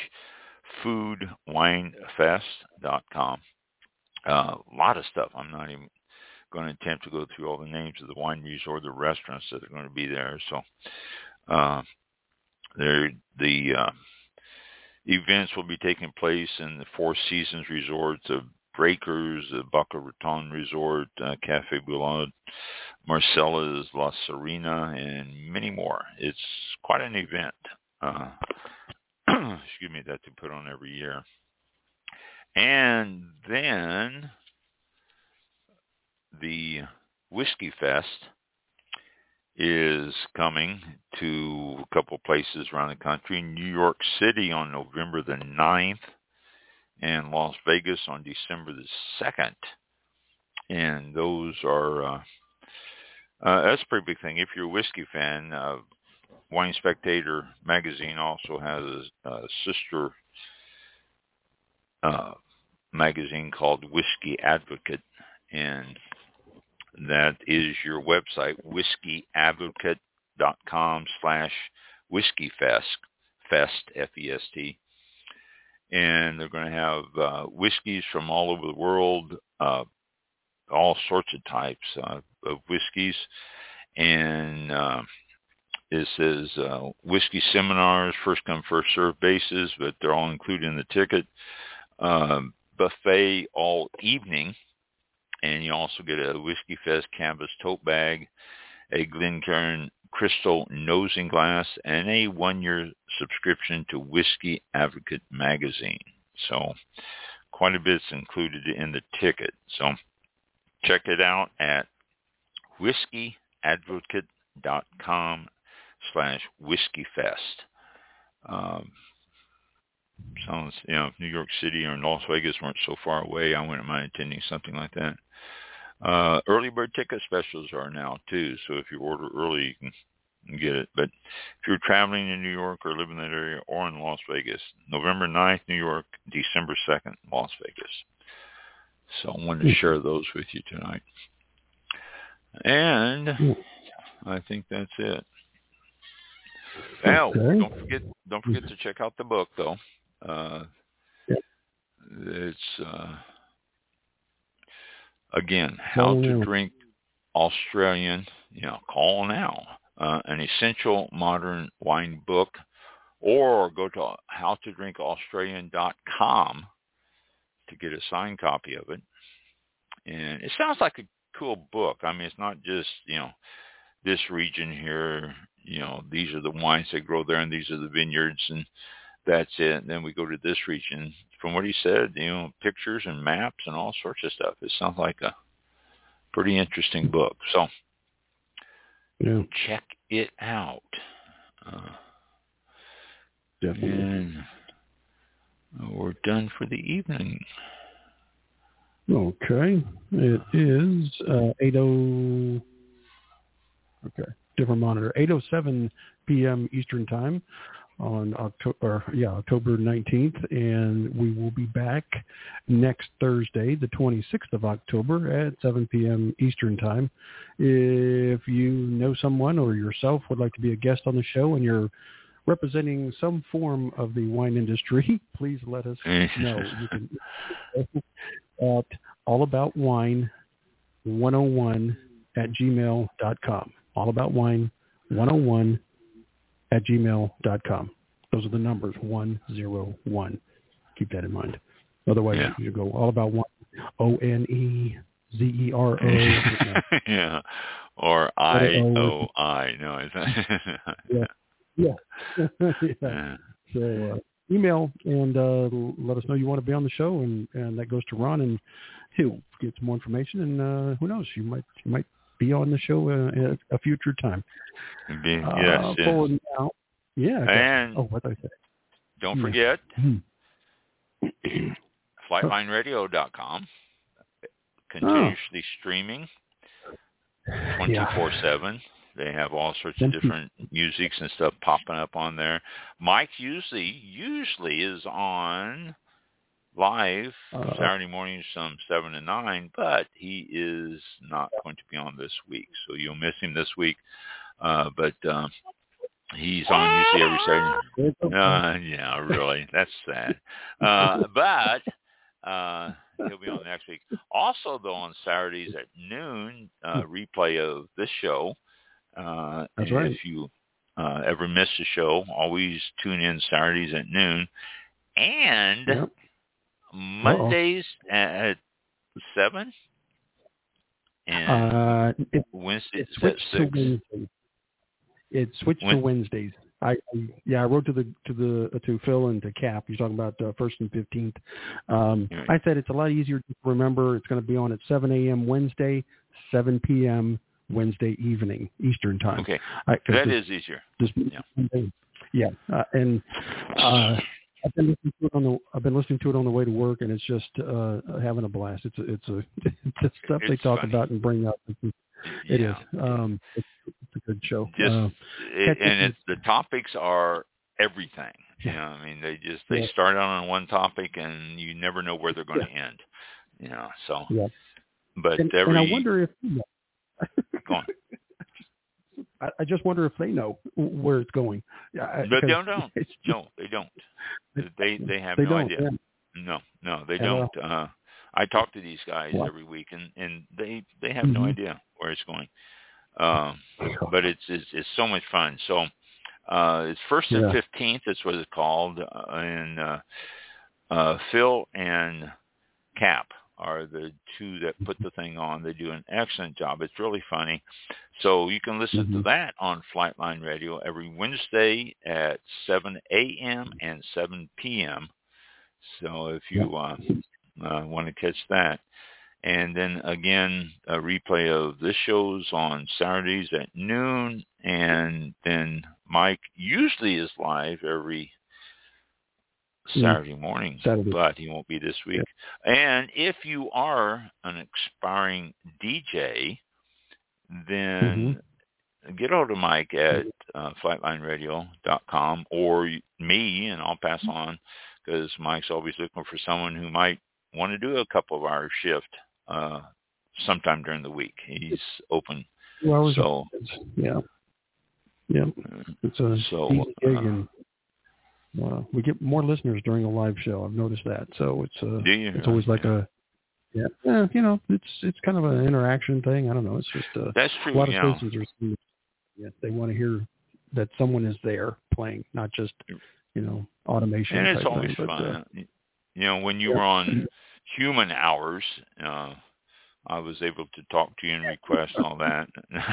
foodwinefest.com. A lot of stuff. I'm not even going to attempt to go through all the names of the wineries or the restaurants that are going to be there. So the events will be taking place in the Four Seasons resorts of Breakers, the Boca Raton Resort, Cafe Boulard, Marcella's, La Serena, and many more. It's quite an event, excuse me, that they put on every year. And then the Whiskey Fest is coming to a couple places around the country. New York City on November the 9th. and Las Vegas on December the 2nd. And those are, that's a pretty big thing. If you're a whiskey fan, Wine Spectator magazine also has a sister magazine called Whiskey Advocate, and that is your website, whiskeyadvocate.com/whiskeyfest, F-E-S-T. And they're going to have whiskeys from all over the world, all sorts of types of whiskeys. And it says whiskey seminars, first come, first served basis, but they're all included in the ticket. Buffet all evening. And you also get a Whiskey Fest canvas tote bag, a Glencairn crystal nosing glass, and a 1-year subscription to Whiskey Advocate magazine. So quite a bit's included in the ticket. So check it out at whiskeyadvocate.com/whiskeyfest. Sounds, if New York City or Las Vegas weren't so far away, I wouldn't mind attending something like that. Early bird ticket specials are now too, so if you order early, you can get it. But if you're traveling in New York or live in that area or in Las Vegas, November 9th, New York, December 2nd, Las Vegas. So I wanted to share those with you tonight. And I think that's it. Now, don't forget to check out the book, though. It's again, How to Drink Australian. Call now. An essential modern wine book, or go to howtodrinkaustralian.com to get a signed copy of it. And it sounds like a cool book. I mean, it's not just this region here. These are the wines they grow there, and these are the vineyards, and that's it. And then we go to this region. From what he said, pictures and maps and all sorts of stuff. It sounds like a pretty interesting book. So check it out. Definitely. And we're done for the evening. Okay. It is 8:00. Okay. Different monitor. 8:07 p.m. Eastern Time on October 19th, and we will be back next Thursday, the 26th of October at 7 p.m. Eastern Time. If you know someone or yourself would like to be a guest on the show and you're representing some form of the wine industry, please let us know. You can at allaboutwine101@gmail.com. allaboutwine101@gmail.com. Those are the numbers, 101. Keep that in mind. Otherwise, you go all about one, ONEZERA. Yeah, or IOI. No, is that? Yeah. So email and let us know you want to be on the show, and that goes to Ron, and he'll get some more information. And who knows, you might be on the show at a future time. Yes. For now, and what did I say? Don't forget, flightlineradio.com, continuously streaming 24/7. They have all sorts of different musics and stuff popping up on there. Mike usually is on live Saturday mornings from 7 to 9, but he is not going to be on this week, so you'll miss him this week. But he's on usually every Saturday. Yeah, really, that's sad. But he'll be on next week. Also, though, on Saturdays at noon, replay of this show. That's right. If you ever miss the show, always tune in Saturdays at noon. And Mondays at 7 and Wednesdays at 6. It switched to Wednesdays. I wrote to Phil and to Cap. You're talking about 1st and 15th. I said it's a lot easier to remember. It's going to be on at 7 a.m. Wednesday, 7 p.m. Wednesday evening Eastern Time. Okay, that is easier. And I've been listening to it on the way to work, and it's just having a blast. It's the stuff they talk funny. about and bring up. It is. It's a good show. The topics are everything. You know, I mean, they start out on one topic, and you never know where they're going to end. You know, so. Yeah. But and I wonder if. Go on. I just wonder if they know where it's going. But they don't. No, they don't. They have no idea. Yeah. No, they don't. I talk to these guys every week, and they have no idea where it's going. But it's so much fun. So it's 1st and 15th. That's what it's called. And Phil and Cap are the two that put the thing on. They do an excellent job. It's really funny. So you can listen to that on Flightline Radio every Wednesday at 7 a.m. and 7 p.m. So if you want to catch that. And then, again, a replay of this show's on Saturdays at noon. And then Mike usually is live every Saturday morning, but he won't be this week. Yeah. And if you are an aspiring DJ, then get hold of Mike at flightlineradio.com or me, and I'll pass on, because Mike's always looking for someone who might want to do a couple of hour shift sometime during the week. He's open. Well, so yeah, it's a easy gig, and we get more listeners during a live show. I've noticed that. So it's always like it's kind of an interaction thing. I don't know. It's just that's true. A lot of stations are they want to hear that someone is there playing, not just automation. And it's type always thing, fun. When you were on Human Hours, I was able to talk to you and request all that.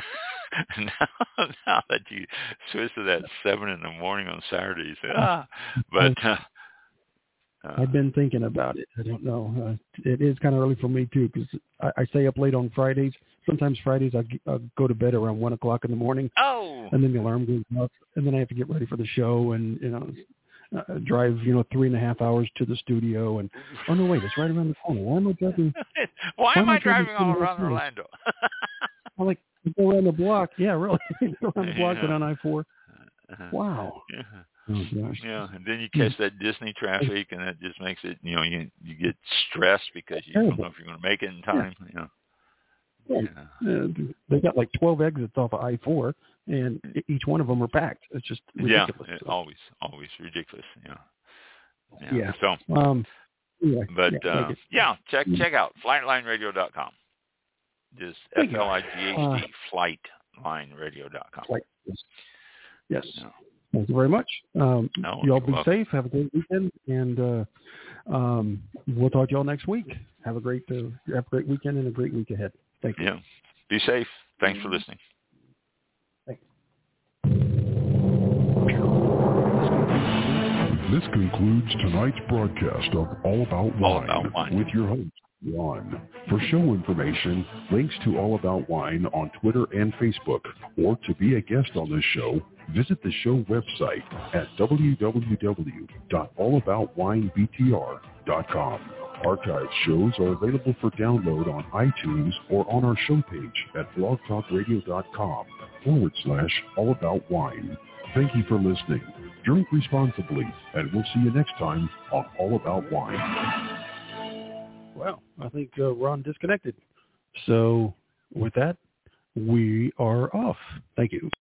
now that you switch to that 7 a.m. on Saturdays, but I've been thinking about it. I don't know. It is kind of early for me too, because I stay up late on Fridays. Sometimes Fridays I go to bed around 1 o'clock in the morning. Oh. And then the alarm goes off, and then I have to get ready for the show, and drive 3.5 hours to the studio, and no wait, it's right around the corner. Why am I driving? Why am I driving all around Orlando? I'm like, go around the block. Yeah, really. Go around the block and on I-4. Wow. Yeah. Oh, gosh. Yeah, and then you catch that Disney traffic, and that just makes it, you get stressed because you don't know if you're going to make it in time. They got like 12 exits off of I-4, and each one of them are packed. It's just ridiculous. Yeah, always ridiculous. Yeah. So, anyway, check out flightlineradio.com. Just FLIGHT, flightlineradio.com. Yes. Yeah. Thank you very much. You all be safe. Have a great weekend, and we'll talk to you all next week. Have a great weekend and a great week ahead. Thank you. Yeah. Be safe. Thanks for listening. Thanks. This concludes tonight's broadcast of All About Wine with your host, Ron. For show information, links to All About Wine on Twitter and Facebook, or to be a guest on this show, visit the show website at www.allaboutwinebtr.com. Archived shows are available for download on iTunes or on our show page at blogtalkradio.com/allaboutwine. Thank you for listening. Drink responsibly, and we'll see you next time on All About Wine. Well, I think Ron disconnected. So with that, we are off. Thank you.